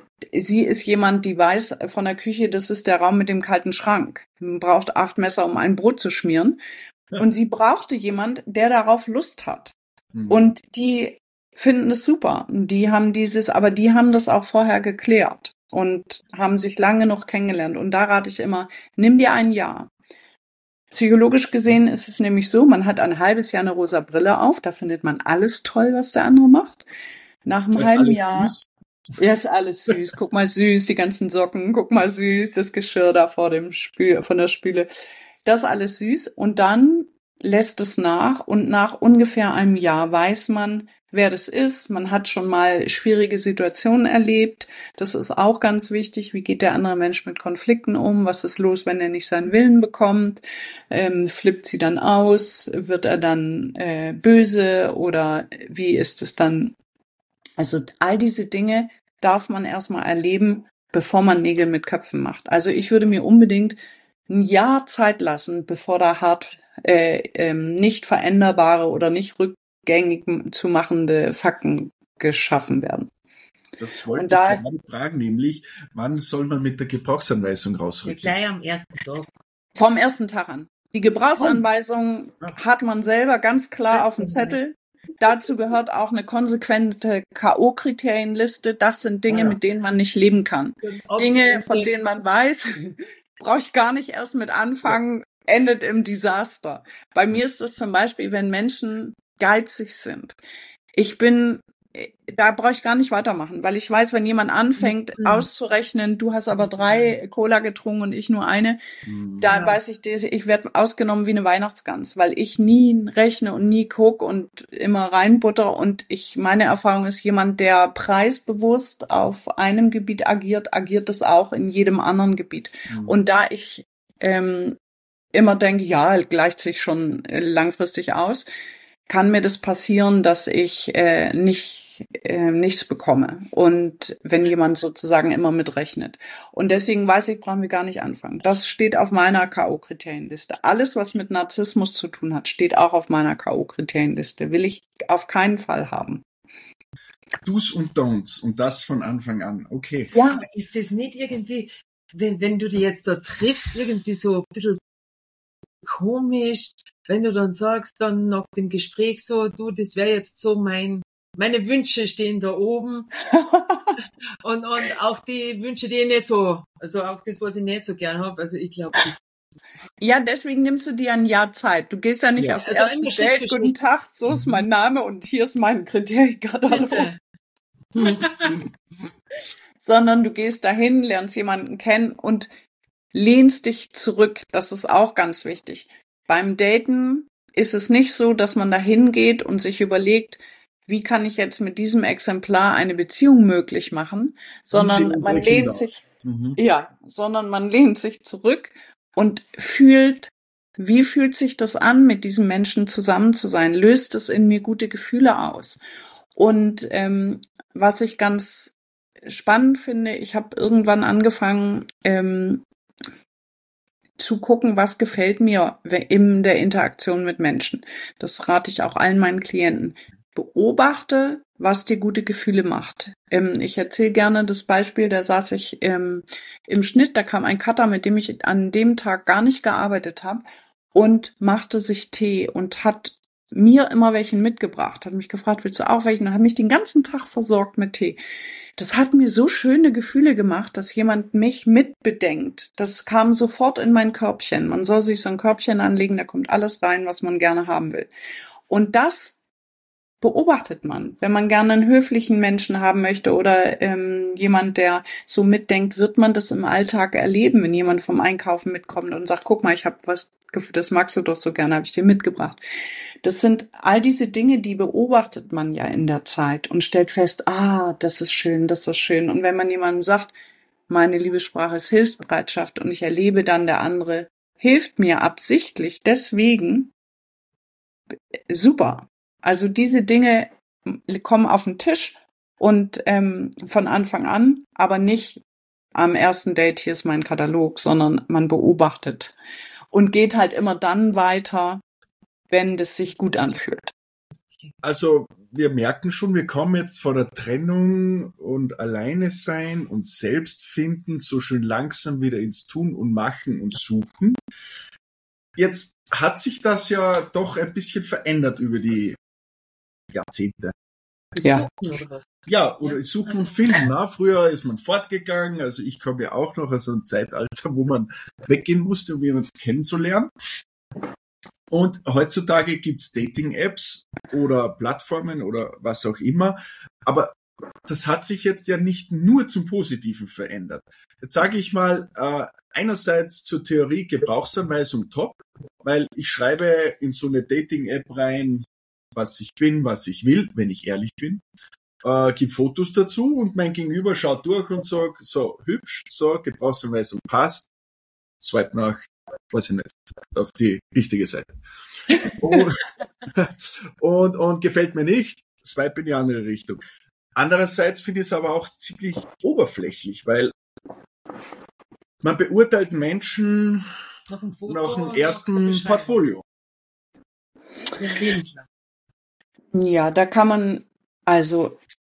Sie ist jemand, die weiß von der Küche, das ist der Raum mit dem kalten Schrank. Man braucht acht Messer, um ein Brot zu schmieren. Ja. Und sie brauchte jemand, der darauf Lust hat. Und die finden es super. Die haben dieses, aber die haben das auch vorher geklärt und haben sich lange noch kennengelernt. Und da rate ich immer, nimm dir ein Jahr. Psychologisch gesehen ist es nämlich so, man hat ein halbes Jahr eine rosa Brille auf, da findet man alles toll, was der andere macht. Nach einem halben Jahr, süß. Ja, ist alles süß. Guck mal süß, die ganzen Socken, guck mal süß, das Geschirr da vor dem Spül, von der Spüle. Das ist alles süß. Und dann lässt es nach und nach ungefähr einem Jahr weiß man, wer das ist. Man hat schon mal schwierige Situationen erlebt. Das ist auch ganz wichtig. Wie geht der andere Mensch mit Konflikten um? Was ist los, wenn er nicht seinen Willen bekommt? Ähm, flippt sie dann aus? Wird er dann äh, böse oder wie ist es dann? Also all diese Dinge darf man erstmal erleben, bevor man Nägel mit Köpfen macht. Also ich würde mir unbedingt ein Jahr Zeit lassen, bevor da hart äh, ähm, nicht veränderbare oder nicht rückgängig zu machende Fakten geschaffen werden. Das wollte Und da, ich gerade fragen, nämlich, wann soll man mit der Gebrauchsanweisung rausrücken? Gleich am ersten Tag. Vom ersten Tag an. Die Gebrauchsanweisung oh. hat man selber ganz klar auf dem Zettel. dazu gehört auch eine konsequente K O-Kriterienliste. Das sind Dinge, Ah, ja. mit denen man nicht leben kann. Dinge, von denen man weiß, brauche ich gar nicht erst mit anfangen, endet im Desaster. Bei mir ist es zum Beispiel, wenn Menschen geizig sind. Ich bin, da brauche ich gar nicht weitermachen, weil ich weiß, wenn jemand anfängt Mhm. auszurechnen, du hast aber drei Cola getrunken und ich nur eine, Mhm. da Ja. weiß ich, ich werde ausgenommen wie eine Weihnachtsgans, weil ich nie rechne und nie gucke und immer reinbutter. Und ich, meine Erfahrung ist, jemand, der preisbewusst auf einem Gebiet agiert, agiert es auch in jedem anderen Gebiet. Mhm. Und da ich ähm, immer denke, ja, gleicht sich schon äh, langfristig aus, kann mir das passieren, dass ich äh, nicht äh, nichts bekomme. Und wenn jemand sozusagen immer mitrechnet. Und deswegen weiß ich, brauchen wir gar nicht anfangen. Das steht auf meiner K O-Kriterienliste. Alles, was mit Narzissmus zu tun hat, steht auch auf meiner K O-Kriterienliste. Will ich auf keinen Fall haben. Do's und Don'ts und das von Anfang an. Okay. Ja, aber ist das nicht irgendwie, wenn, wenn du die jetzt da triffst, irgendwie so ein bisschen komisch, wenn du dann sagst, dann nach dem Gespräch so, du, das wäre jetzt so mein, meine Wünsche stehen da oben und, und auch die Wünsche, die ich nicht so, also auch das, was ich nicht so gern habe, also ich glaube, das Ja, deswegen nimmst du dir ein Jahr Zeit. Du gehst ja nicht Ja. aufs Also erste immer Schritt Date, für guten Schritt. Tag, so ist mein Name und hier ist mein Kriterienkatalog. Sondern du gehst dahin, lernst jemanden kennen und lehnst dich zurück. Das ist auch ganz wichtig. Beim Daten ist es nicht so, dass man dahin geht und sich überlegt, wie kann ich jetzt mit diesem Exemplar eine Beziehung möglich machen, sondern sehen unsere man Kinder lehnt aus? sich, Mhm. ja, sondern man lehnt sich zurück und fühlt, wie fühlt sich das an, mit diesem Menschen zusammen zu sein? Löst es in mir gute Gefühle aus? Und ähm, was ich ganz spannend finde, ich habe irgendwann angefangen ähm, zu gucken, was gefällt mir in der Interaktion mit Menschen. Das rate ich auch allen meinen Klienten. Beobachte, was dir gute Gefühle macht. Ähm, ich erzähle gerne das Beispiel, da saß ich ähm, im Schnitt, da kam ein Cutter, mit dem ich an dem Tag gar nicht gearbeitet habe und machte sich Tee und hat mir immer welchen mitgebracht, hat mich gefragt, willst du auch welchen? Und hat mich den ganzen Tag versorgt mit Tee. Das hat mir so schöne Gefühle gemacht, dass jemand mich mitbedenkt. Das kam sofort in mein Körbchen. Man soll sich so ein Körbchen anlegen, da kommt alles rein, was man gerne haben will. Und das beobachtet man. Wenn man gerne einen höflichen Menschen haben möchte oder ähm, jemand, der so mitdenkt, wird man das im Alltag erleben, wenn jemand vom Einkaufen mitkommt und sagt, guck mal, ich habe was, das magst du doch so gerne, habe ich dir mitgebracht. Das sind all diese Dinge, die beobachtet man ja in der Zeit und stellt fest, ah, das ist schön, das ist schön. Und wenn man jemandem sagt, meine Liebessprache ist Hilfsbereitschaft und ich erlebe dann, der andere hilft mir absichtlich, deswegen, super. Also diese Dinge kommen auf den Tisch und ähm, von Anfang an, aber nicht am ersten Date, hier ist mein Katalog, sondern man beobachtet und geht halt immer dann weiter, wenn das sich gut anfühlt. Also wir merken schon, wir kommen jetzt vor der Trennung und alleine sein und selbst finden so schön langsam wieder ins Tun und Machen und Suchen. Jetzt hat sich das ja doch ein bisschen verändert über die Jahrzehnte. Ja. Oder was? Ja, oder Ja, suchen also- und finden. Na, früher ist man fortgegangen, also ich komme ja auch noch aus einem Zeitalter, wo man weggehen musste, um jemanden kennenzulernen. Und heutzutage gibt's Dating-Apps oder Plattformen oder was auch immer. Aber das hat sich jetzt ja nicht nur zum Positiven verändert. Jetzt sage ich mal, äh, einerseits zur Theorie Gebrauchsanweisung top, weil ich schreibe in so eine Dating-App rein, was ich bin, was ich will, wenn ich ehrlich bin. Äh, gib Fotos dazu und mein Gegenüber schaut durch und sagt, so, hübsch, so, Gebrauchsanweisung passt, swipe nach, weiß ich nicht, auf die richtige Seite. Und, und, und gefällt mir nicht, swipe in die andere Richtung. Andererseits finde ich es aber auch ziemlich oberflächlich, weil man beurteilt Menschen Nach dem Foto, nach dem nach der ersten Beschreibung. Portfolio. Ja, lebenslang. Ja, da kann man, also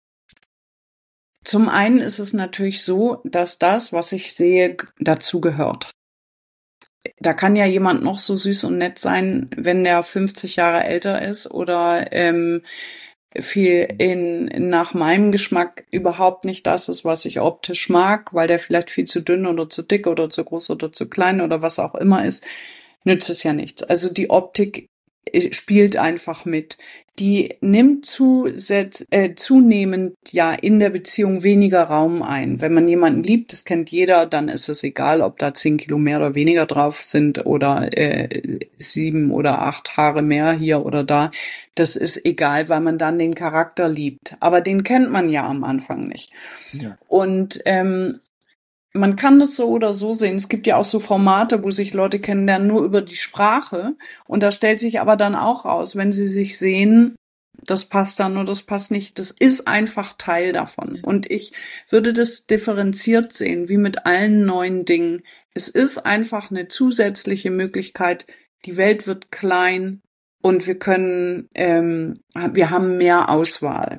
zum einen ist es natürlich so, dass das, was ich sehe, g- dazu gehört. da kann ja jemand noch so süß und nett sein, wenn der fünfzig Jahre älter ist oder ähm, viel in nach meinem Geschmack überhaupt nicht das ist, was ich optisch mag, weil der vielleicht viel zu dünn oder zu dick oder zu groß oder zu klein oder was auch immer ist, nützt es ja nichts. Also die Optik spielt einfach mit. Die nimmt zusätz, äh, zunehmend ja in der Beziehung weniger Raum ein. Wenn man jemanden liebt, das kennt jeder, dann ist es egal, ob da zehn Kilo mehr oder weniger drauf sind oder äh, sieben oder acht Haare mehr hier oder da. Das ist egal, weil man dann den Charakter liebt. Aber den kennt man ja am Anfang nicht. Ja. Und ähm, man kann das so oder so sehen. Es gibt ja auch so Formate, wo sich Leute kennenlernen nur über die Sprache. Und da stellt sich aber dann auch raus, wenn sie sich sehen, das passt dann oder das passt nicht. Das ist einfach Teil davon. Und ich würde das differenziert sehen, wie mit allen neuen Dingen. Es ist einfach eine zusätzliche Möglichkeit. Die Welt wird klein und wir können, ähm, wir haben mehr Auswahl.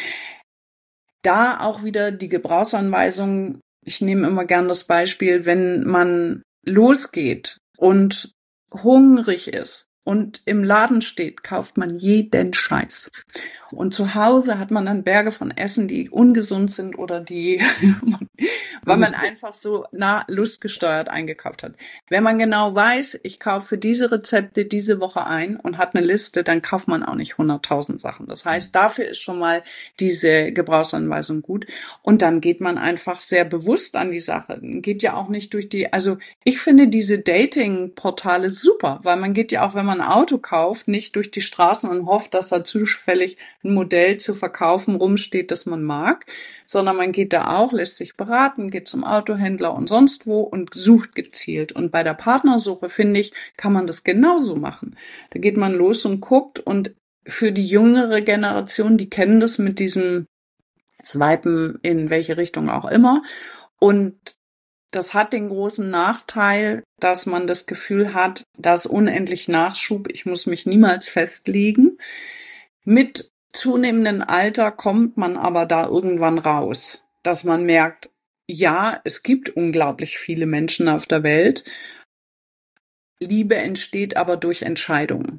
Da auch wieder die Gebrauchsanweisung. Ich nehme immer gern das Beispiel, wenn man losgeht und hungrig ist und im Laden steht, kauft man jeden Scheiß. Und zu Hause hat man dann Berge von Essen, die ungesund sind oder die, weil man einfach so nah lustgesteuert eingekauft hat. Wenn man genau weiß, ich kaufe für diese Rezepte diese Woche ein und hat eine Liste, dann kauft man auch nicht hunderttausend Sachen. Das heißt, dafür ist schon mal diese Gebrauchsanweisung gut. Und dann geht man einfach sehr bewusst an die Sache. Geht ja auch nicht durch die, also ich finde diese Dating-Portale super, weil man geht ja auch, wenn man ein Auto kauft, nicht durch die Straßen und hofft, dass da zufällig ein Modell zu verkaufen rumsteht, das man mag, sondern man geht da auch, lässt sich beraten, geht zum Autohändler und sonst wo und sucht gezielt. Und bei der Partnersuche, finde ich, kann man das genauso machen. Da geht man los und guckt und für die jüngere Generation, die kennen das mit diesem Swipen in welche Richtung auch immer. Und das hat den großen Nachteil, dass man das Gefühl hat, da ist unendlich Nachschub, ich muss mich niemals festlegen. Mit zunehmendem Alter kommt man aber da irgendwann raus, dass man merkt, ja, es gibt unglaublich viele Menschen auf der Welt. Liebe entsteht aber durch Entscheidungen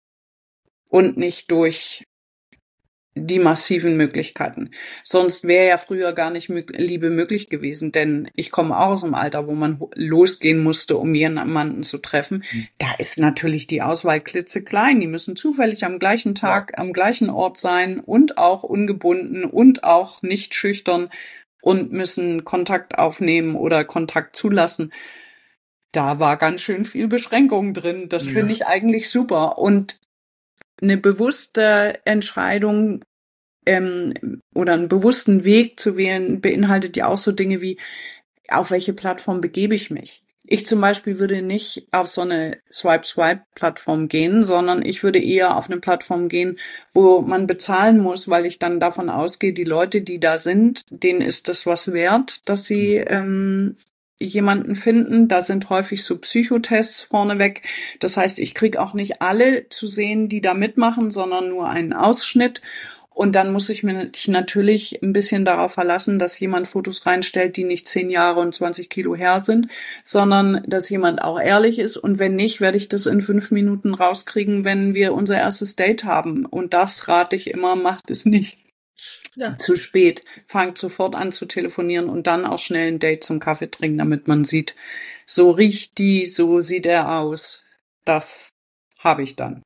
und nicht durch die massiven Möglichkeiten. Sonst wäre ja früher gar nicht mög- Liebe möglich gewesen, denn ich komme auch aus einem Alter, wo man ho- losgehen musste, um jemanden zu treffen. Mhm. Da ist natürlich die Auswahl klitzeklein. Die müssen zufällig am gleichen Tag, ja. am gleichen Ort sein und auch ungebunden und auch nicht schüchtern und müssen Kontakt aufnehmen oder Kontakt zulassen. Da war ganz schön viel Beschränkung drin. Das ja. finde ich eigentlich super. Und eine bewusste Entscheidung ähm, oder einen bewussten Weg zu wählen, beinhaltet ja auch so Dinge wie, auf welche Plattform begebe ich mich? Ich zum Beispiel würde nicht auf so eine Swipe-Swipe-Plattform gehen, sondern ich würde eher auf eine Plattform gehen, wo man bezahlen muss, weil ich dann davon ausgehe, die Leute, die da sind, denen ist das was wert, dass sie ähm, jemanden finden. Da sind häufig so Psychotests vorneweg. Das heißt, ich kriege auch nicht alle zu sehen, die da mitmachen, sondern nur einen Ausschnitt. Und dann muss ich mich natürlich ein bisschen darauf verlassen, dass jemand Fotos reinstellt, die nicht zehn Jahre und zwanzig Kilo her sind, sondern dass jemand auch ehrlich ist. Und wenn nicht, werde ich das in fünf Minuten rauskriegen, wenn wir unser erstes Date haben. Und das rate ich immer, macht es nicht. Ja. Zu spät. Fangt sofort an zu telefonieren und dann auch schnell ein Date zum Kaffee trinken, damit man sieht, so riecht die, so sieht er aus. Das habe ich dann.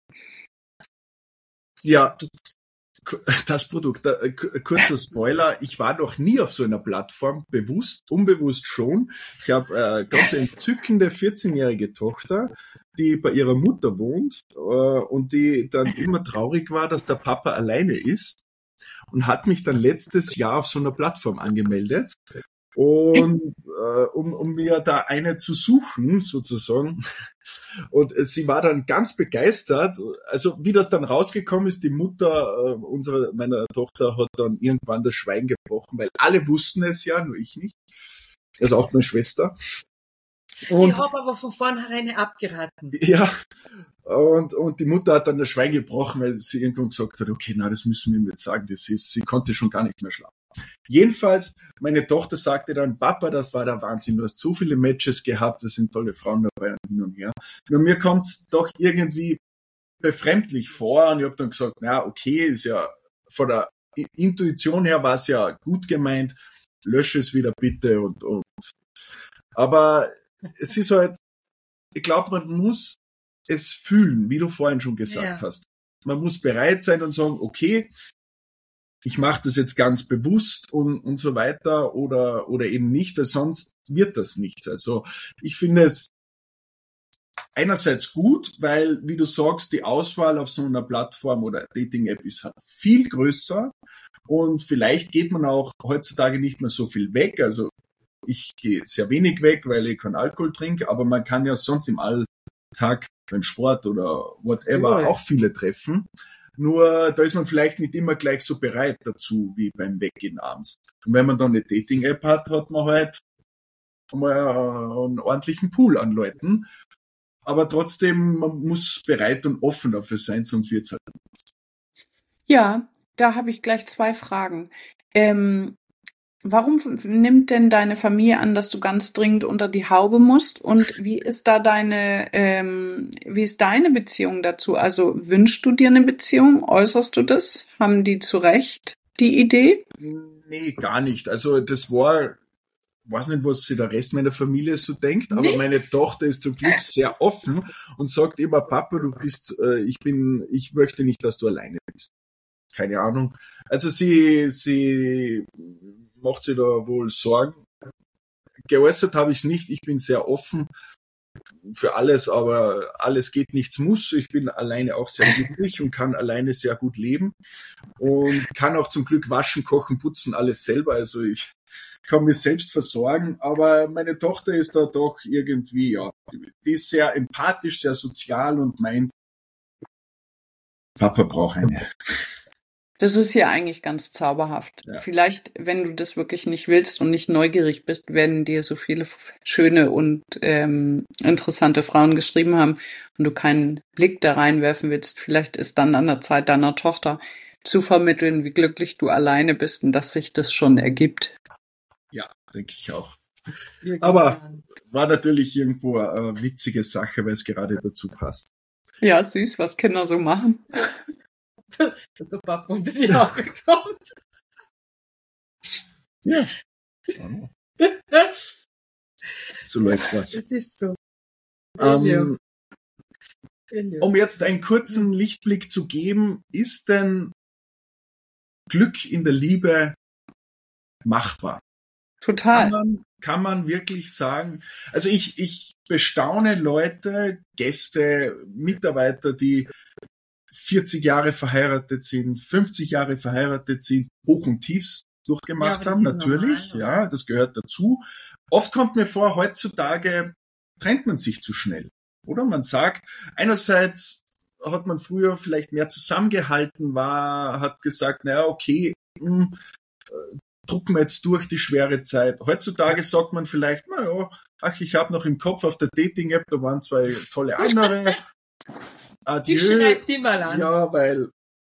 Ja, das Produkt, äh, kurzer Spoiler, ich war noch nie auf so einer Plattform, bewusst, unbewusst schon. Ich habe äh, ganz entzückende vierzehnjährige Tochter, die bei ihrer Mutter wohnt äh, und die dann immer traurig war, dass der Papa alleine ist. Und hat mich dann letztes Jahr auf so einer Plattform angemeldet, und äh, um, um mir da eine zu suchen, sozusagen. Und äh, sie war dann ganz begeistert. Also wie das dann rausgekommen ist, die Mutter äh, unserer meiner Tochter hat dann irgendwann das Schwein gebrochen, weil alle wussten es ja, nur ich nicht. Also auch meine Schwester. Und, ich habe aber von vornherein abgeraten. Ja, und, und die Mutter hat dann das Schwein gebrochen, weil sie irgendwann gesagt hat, okay, na, das müssen wir ihm jetzt sagen, das ist, sie konnte schon gar nicht mehr schlafen. Jedenfalls, meine Tochter sagte dann, Papa, das war der Wahnsinn, du hast so viele Matches gehabt, da sind tolle Frauen dabei und hin und her. Nur mir kommt es doch irgendwie befremdlich vor und ich habe dann gesagt, na okay, ist ja von der Intuition her war es ja gut gemeint, lösche es wieder bitte und, und aber es ist halt, ich glaube, man muss es fühlen, wie du vorhin schon gesagt ja. hast. Man muss bereit sein und sagen, okay, ich mache das jetzt ganz bewusst und, und so weiter oder, oder eben nicht, weil sonst wird das nichts. Also ich finde es einerseits gut, weil, wie du sagst, die Auswahl auf so einer Plattform oder Dating-App ist halt viel größer und vielleicht geht man auch heutzutage nicht mehr so viel weg. Also ich gehe sehr wenig weg, weil ich keinen Alkohol trinke, aber man kann ja sonst im Alltag beim Sport oder whatever auch viele treffen. Nur da ist man vielleicht nicht immer gleich so bereit dazu, wie beim Weggehen abends. Und wenn man dann eine Dating-App hat, hat man halt mal einen ordentlichen Pool an Leuten. Aber trotzdem, man muss bereit und offen dafür sein, sonst wird's halt nicht. Ja, da habe ich gleich zwei Fragen. Ähm, warum nimmt denn deine Familie an, dass du ganz dringend unter die Haube musst? Und wie ist da deine, ähm, wie ist deine Beziehung dazu? Also wünschst du dir eine Beziehung? Äußerst du das? Haben die zu Recht die Idee? Nee, gar nicht. Also das war, weiß nicht, was sich der Rest meiner Familie so denkt, aber Nichts. Meine Tochter ist zum Glück sehr offen und sagt immer, Papa, du bist, äh, ich bin, ich möchte nicht, dass du alleine bist. Keine Ahnung. Also sie, sie macht sich da wohl Sorgen. Geäußert habe ich es nicht. Ich bin sehr offen für alles, aber alles geht, nichts muss. Ich bin alleine auch sehr glücklich und kann alleine sehr gut leben und kann auch zum Glück waschen, kochen, putzen, alles selber. Also ich kann mich selbst versorgen, aber meine Tochter ist da doch irgendwie, ja, die ist sehr empathisch, sehr sozial und meint, Papa braucht eine. Das ist ja eigentlich ganz zauberhaft. Ja. Vielleicht, wenn du das wirklich nicht willst und nicht neugierig bist, werden dir so viele schöne und ähm, interessante Frauen geschrieben haben und du keinen Blick da reinwerfen willst. Vielleicht ist dann an der Zeit deiner Tochter zu vermitteln, wie glücklich du alleine bist und dass sich das schon ergibt. Ja, denke ich auch. Aber war natürlich irgendwo eine witzige Sache, weil es gerade dazu passt. Ja, süß, was Kinder so machen. Dass der Papa unter die Haube kommt. Ja. So läuft das. Das ist so. Ähm, um jetzt einen kurzen Lichtblick zu geben, ist denn Glück in der Liebe machbar? Total. Kann man, kann man wirklich sagen, also ich, ich bestaune Leute, Gäste, Mitarbeiter, die vierzig Jahre verheiratet sind, fünfzig Jahre verheiratet sind, Hoch- und Tiefs durchgemacht ja, haben, natürlich, normal, ja, das gehört dazu. Oft kommt mir vor, heutzutage trennt man sich zu schnell, oder? Man sagt, einerseits hat man früher vielleicht mehr zusammengehalten, war, hat gesagt, naja, okay, mh, drucken wir jetzt durch die schwere Zeit. Heutzutage sagt man vielleicht, naja, ach, ich habe noch im Kopf auf der Dating-App, da waren zwei tolle andere. Adieu. Die schreibt die mal an. Ja, weil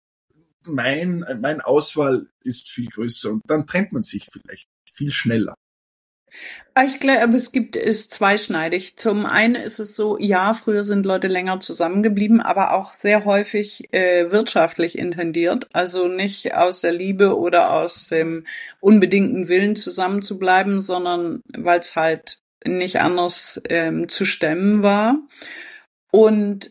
mein, mein Auswahl ist viel größer und dann trennt man sich vielleicht viel schneller. Ich glaube, es gibt, ist zweischneidig. Zum einen ist es so, ja, früher sind Leute länger zusammengeblieben, aber auch sehr häufig äh, wirtschaftlich intendiert. Also nicht aus der Liebe oder aus dem unbedingten Willen zusammenzubleiben, sondern weil es halt nicht anders ähm, zu stemmen war. Und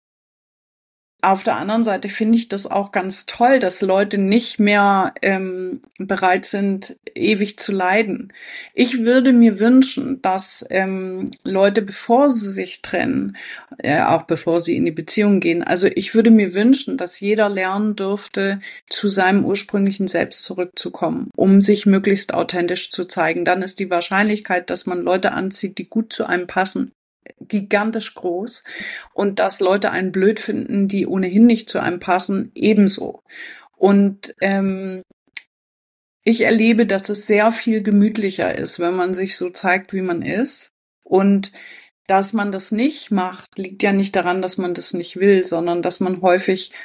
auf der anderen Seite finde ich das auch ganz toll, dass Leute nicht mehr ähm, bereit sind, ewig zu leiden. Ich würde mir wünschen, dass ähm, Leute, bevor sie sich trennen, äh, auch bevor sie in die Beziehung gehen, also ich würde mir wünschen, dass jeder lernen dürfte, zu seinem ursprünglichen Selbst zurückzukommen, um sich möglichst authentisch zu zeigen. Dann ist die Wahrscheinlichkeit, dass man Leute anzieht, die gut zu einem passen, gigantisch groß und dass Leute einen blöd finden, die ohnehin nicht zu einem passen, ebenso. Und ähm, ich erlebe, dass es sehr viel gemütlicher ist, wenn man sich so zeigt, wie man ist. Und dass man das nicht macht, liegt ja nicht daran, dass man das nicht will, sondern dass man häufig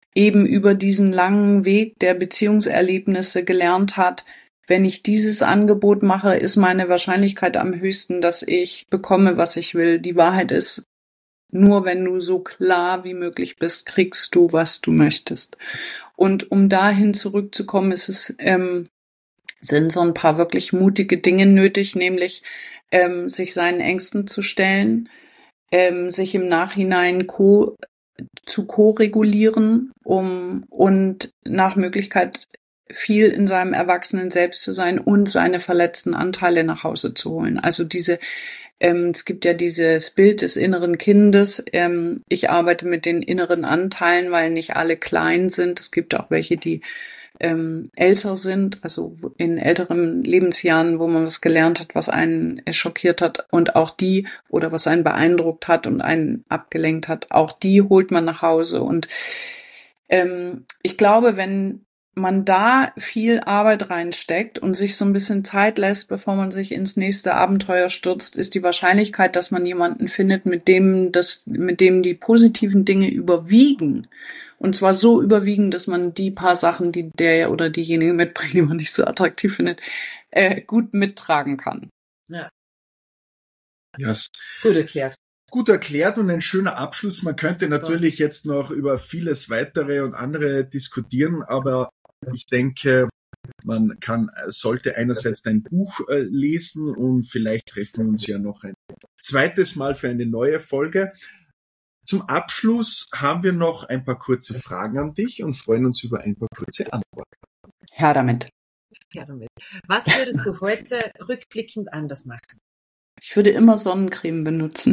eben über diesen langen Weg der Beziehungserlebnisse gelernt hat, wenn ich dieses Angebot mache, ist meine Wahrscheinlichkeit am höchsten, dass ich bekomme, was ich will. Die Wahrheit ist, nur wenn du so klar wie möglich bist, kriegst du, was du möchtest. Und um dahin zurückzukommen, ist es, ähm, sind so ein paar wirklich mutige Dinge nötig, nämlich ähm, sich seinen Ängsten zu stellen, ähm, sich im Nachhinein co zu ko-regulieren, um und nach Möglichkeit viel in seinem erwachsenen Selbst zu sein und seine verletzten Anteile nach Hause zu holen. Also diese, ähm, es gibt ja dieses Bild des inneren Kindes. Ähm, ich arbeite mit den inneren Anteilen, weil nicht alle klein sind. Es gibt auch welche, die ähm, älter sind, also in älteren Lebensjahren, wo man was gelernt hat, was einen schockiert hat, und auch die, oder was einen beeindruckt hat und einen abgelenkt hat, auch die holt man nach Hause. Und ähm, ich glaube, wenn man da viel Arbeit reinsteckt und sich so ein bisschen Zeit lässt, bevor man sich ins nächste Abenteuer stürzt, ist die Wahrscheinlichkeit, dass man jemanden findet, mit dem das, mit dem die positiven Dinge überwiegen. Und zwar so überwiegen, dass man die paar Sachen, die der oder diejenige mitbringt, die man nicht so attraktiv findet, äh, gut mittragen kann. Ja. Yes. Gut erklärt. Gut erklärt und ein schöner Abschluss. Man könnte natürlich jetzt noch über vieles weitere und andere diskutieren, aber ich denke, man kann, sollte einerseits dein Buch äh, lesen und vielleicht treffen wir uns ja noch ein zweites Mal für eine neue Folge. Zum Abschluss haben wir noch ein paar kurze Fragen an dich und freuen uns über ein paar kurze Antworten. Her damit. Her damit. Was würdest du heute rückblickend anders machen? Ich würde immer Sonnencreme benutzen.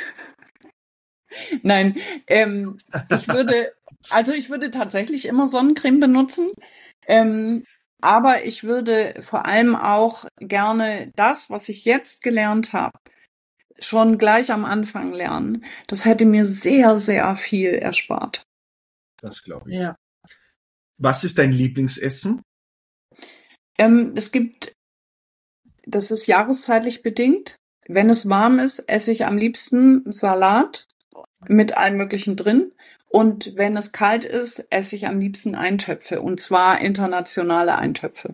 Nein, ähm, ich würde, also ich würde tatsächlich immer Sonnencreme benutzen, ähm, aber ich würde vor allem auch gerne das, was ich jetzt gelernt habe, schon gleich am Anfang lernen. Das hätte mir sehr, sehr viel erspart. Das glaube ich. Ja. Was ist dein Lieblingsessen? Ähm, es gibt, das ist jahreszeitlich bedingt. Wenn es warm ist, esse ich am liebsten Salat mit allem Möglichen drin. Und wenn es kalt ist, esse ich am liebsten Eintöpfe. Und zwar internationale Eintöpfe.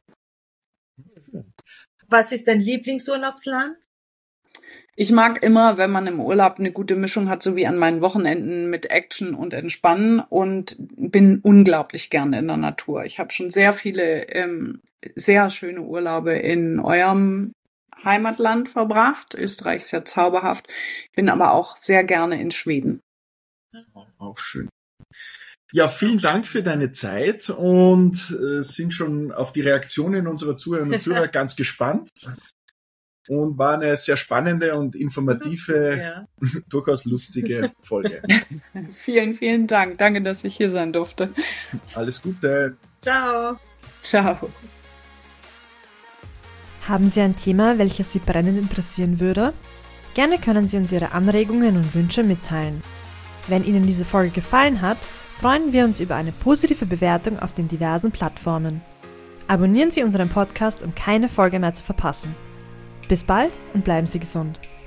Was ist dein Lieblingsurlaubsland? Ich mag immer, wenn man im Urlaub eine gute Mischung hat, so wie an meinen Wochenenden mit Action und Entspannen, und bin unglaublich gerne in der Natur. Ich habe schon sehr viele ähm, sehr schöne Urlaube in eurem Heimatland verbracht. Österreich ist ja zauberhaft. Bin aber auch sehr gerne in Schweden. Auch schön. Ja, vielen Dank für deine Zeit und äh, sind schon auf die Reaktionen unserer Zuhörerinnen und Zuhörer ganz gespannt. Und war eine sehr spannende und informative, ja. durchaus lustige Folge. Vielen, vielen Dank. Danke, dass ich hier sein durfte. Alles Gute. Ciao. Ciao. Haben Sie ein Thema, welches Sie brennend interessieren würde? Gerne können Sie uns Ihre Anregungen und Wünsche mitteilen. Wenn Ihnen diese Folge gefallen hat, freuen wir uns über eine positive Bewertung auf den diversen Plattformen. Abonnieren Sie unseren Podcast, um keine Folge mehr zu verpassen. Bis bald und bleiben Sie gesund.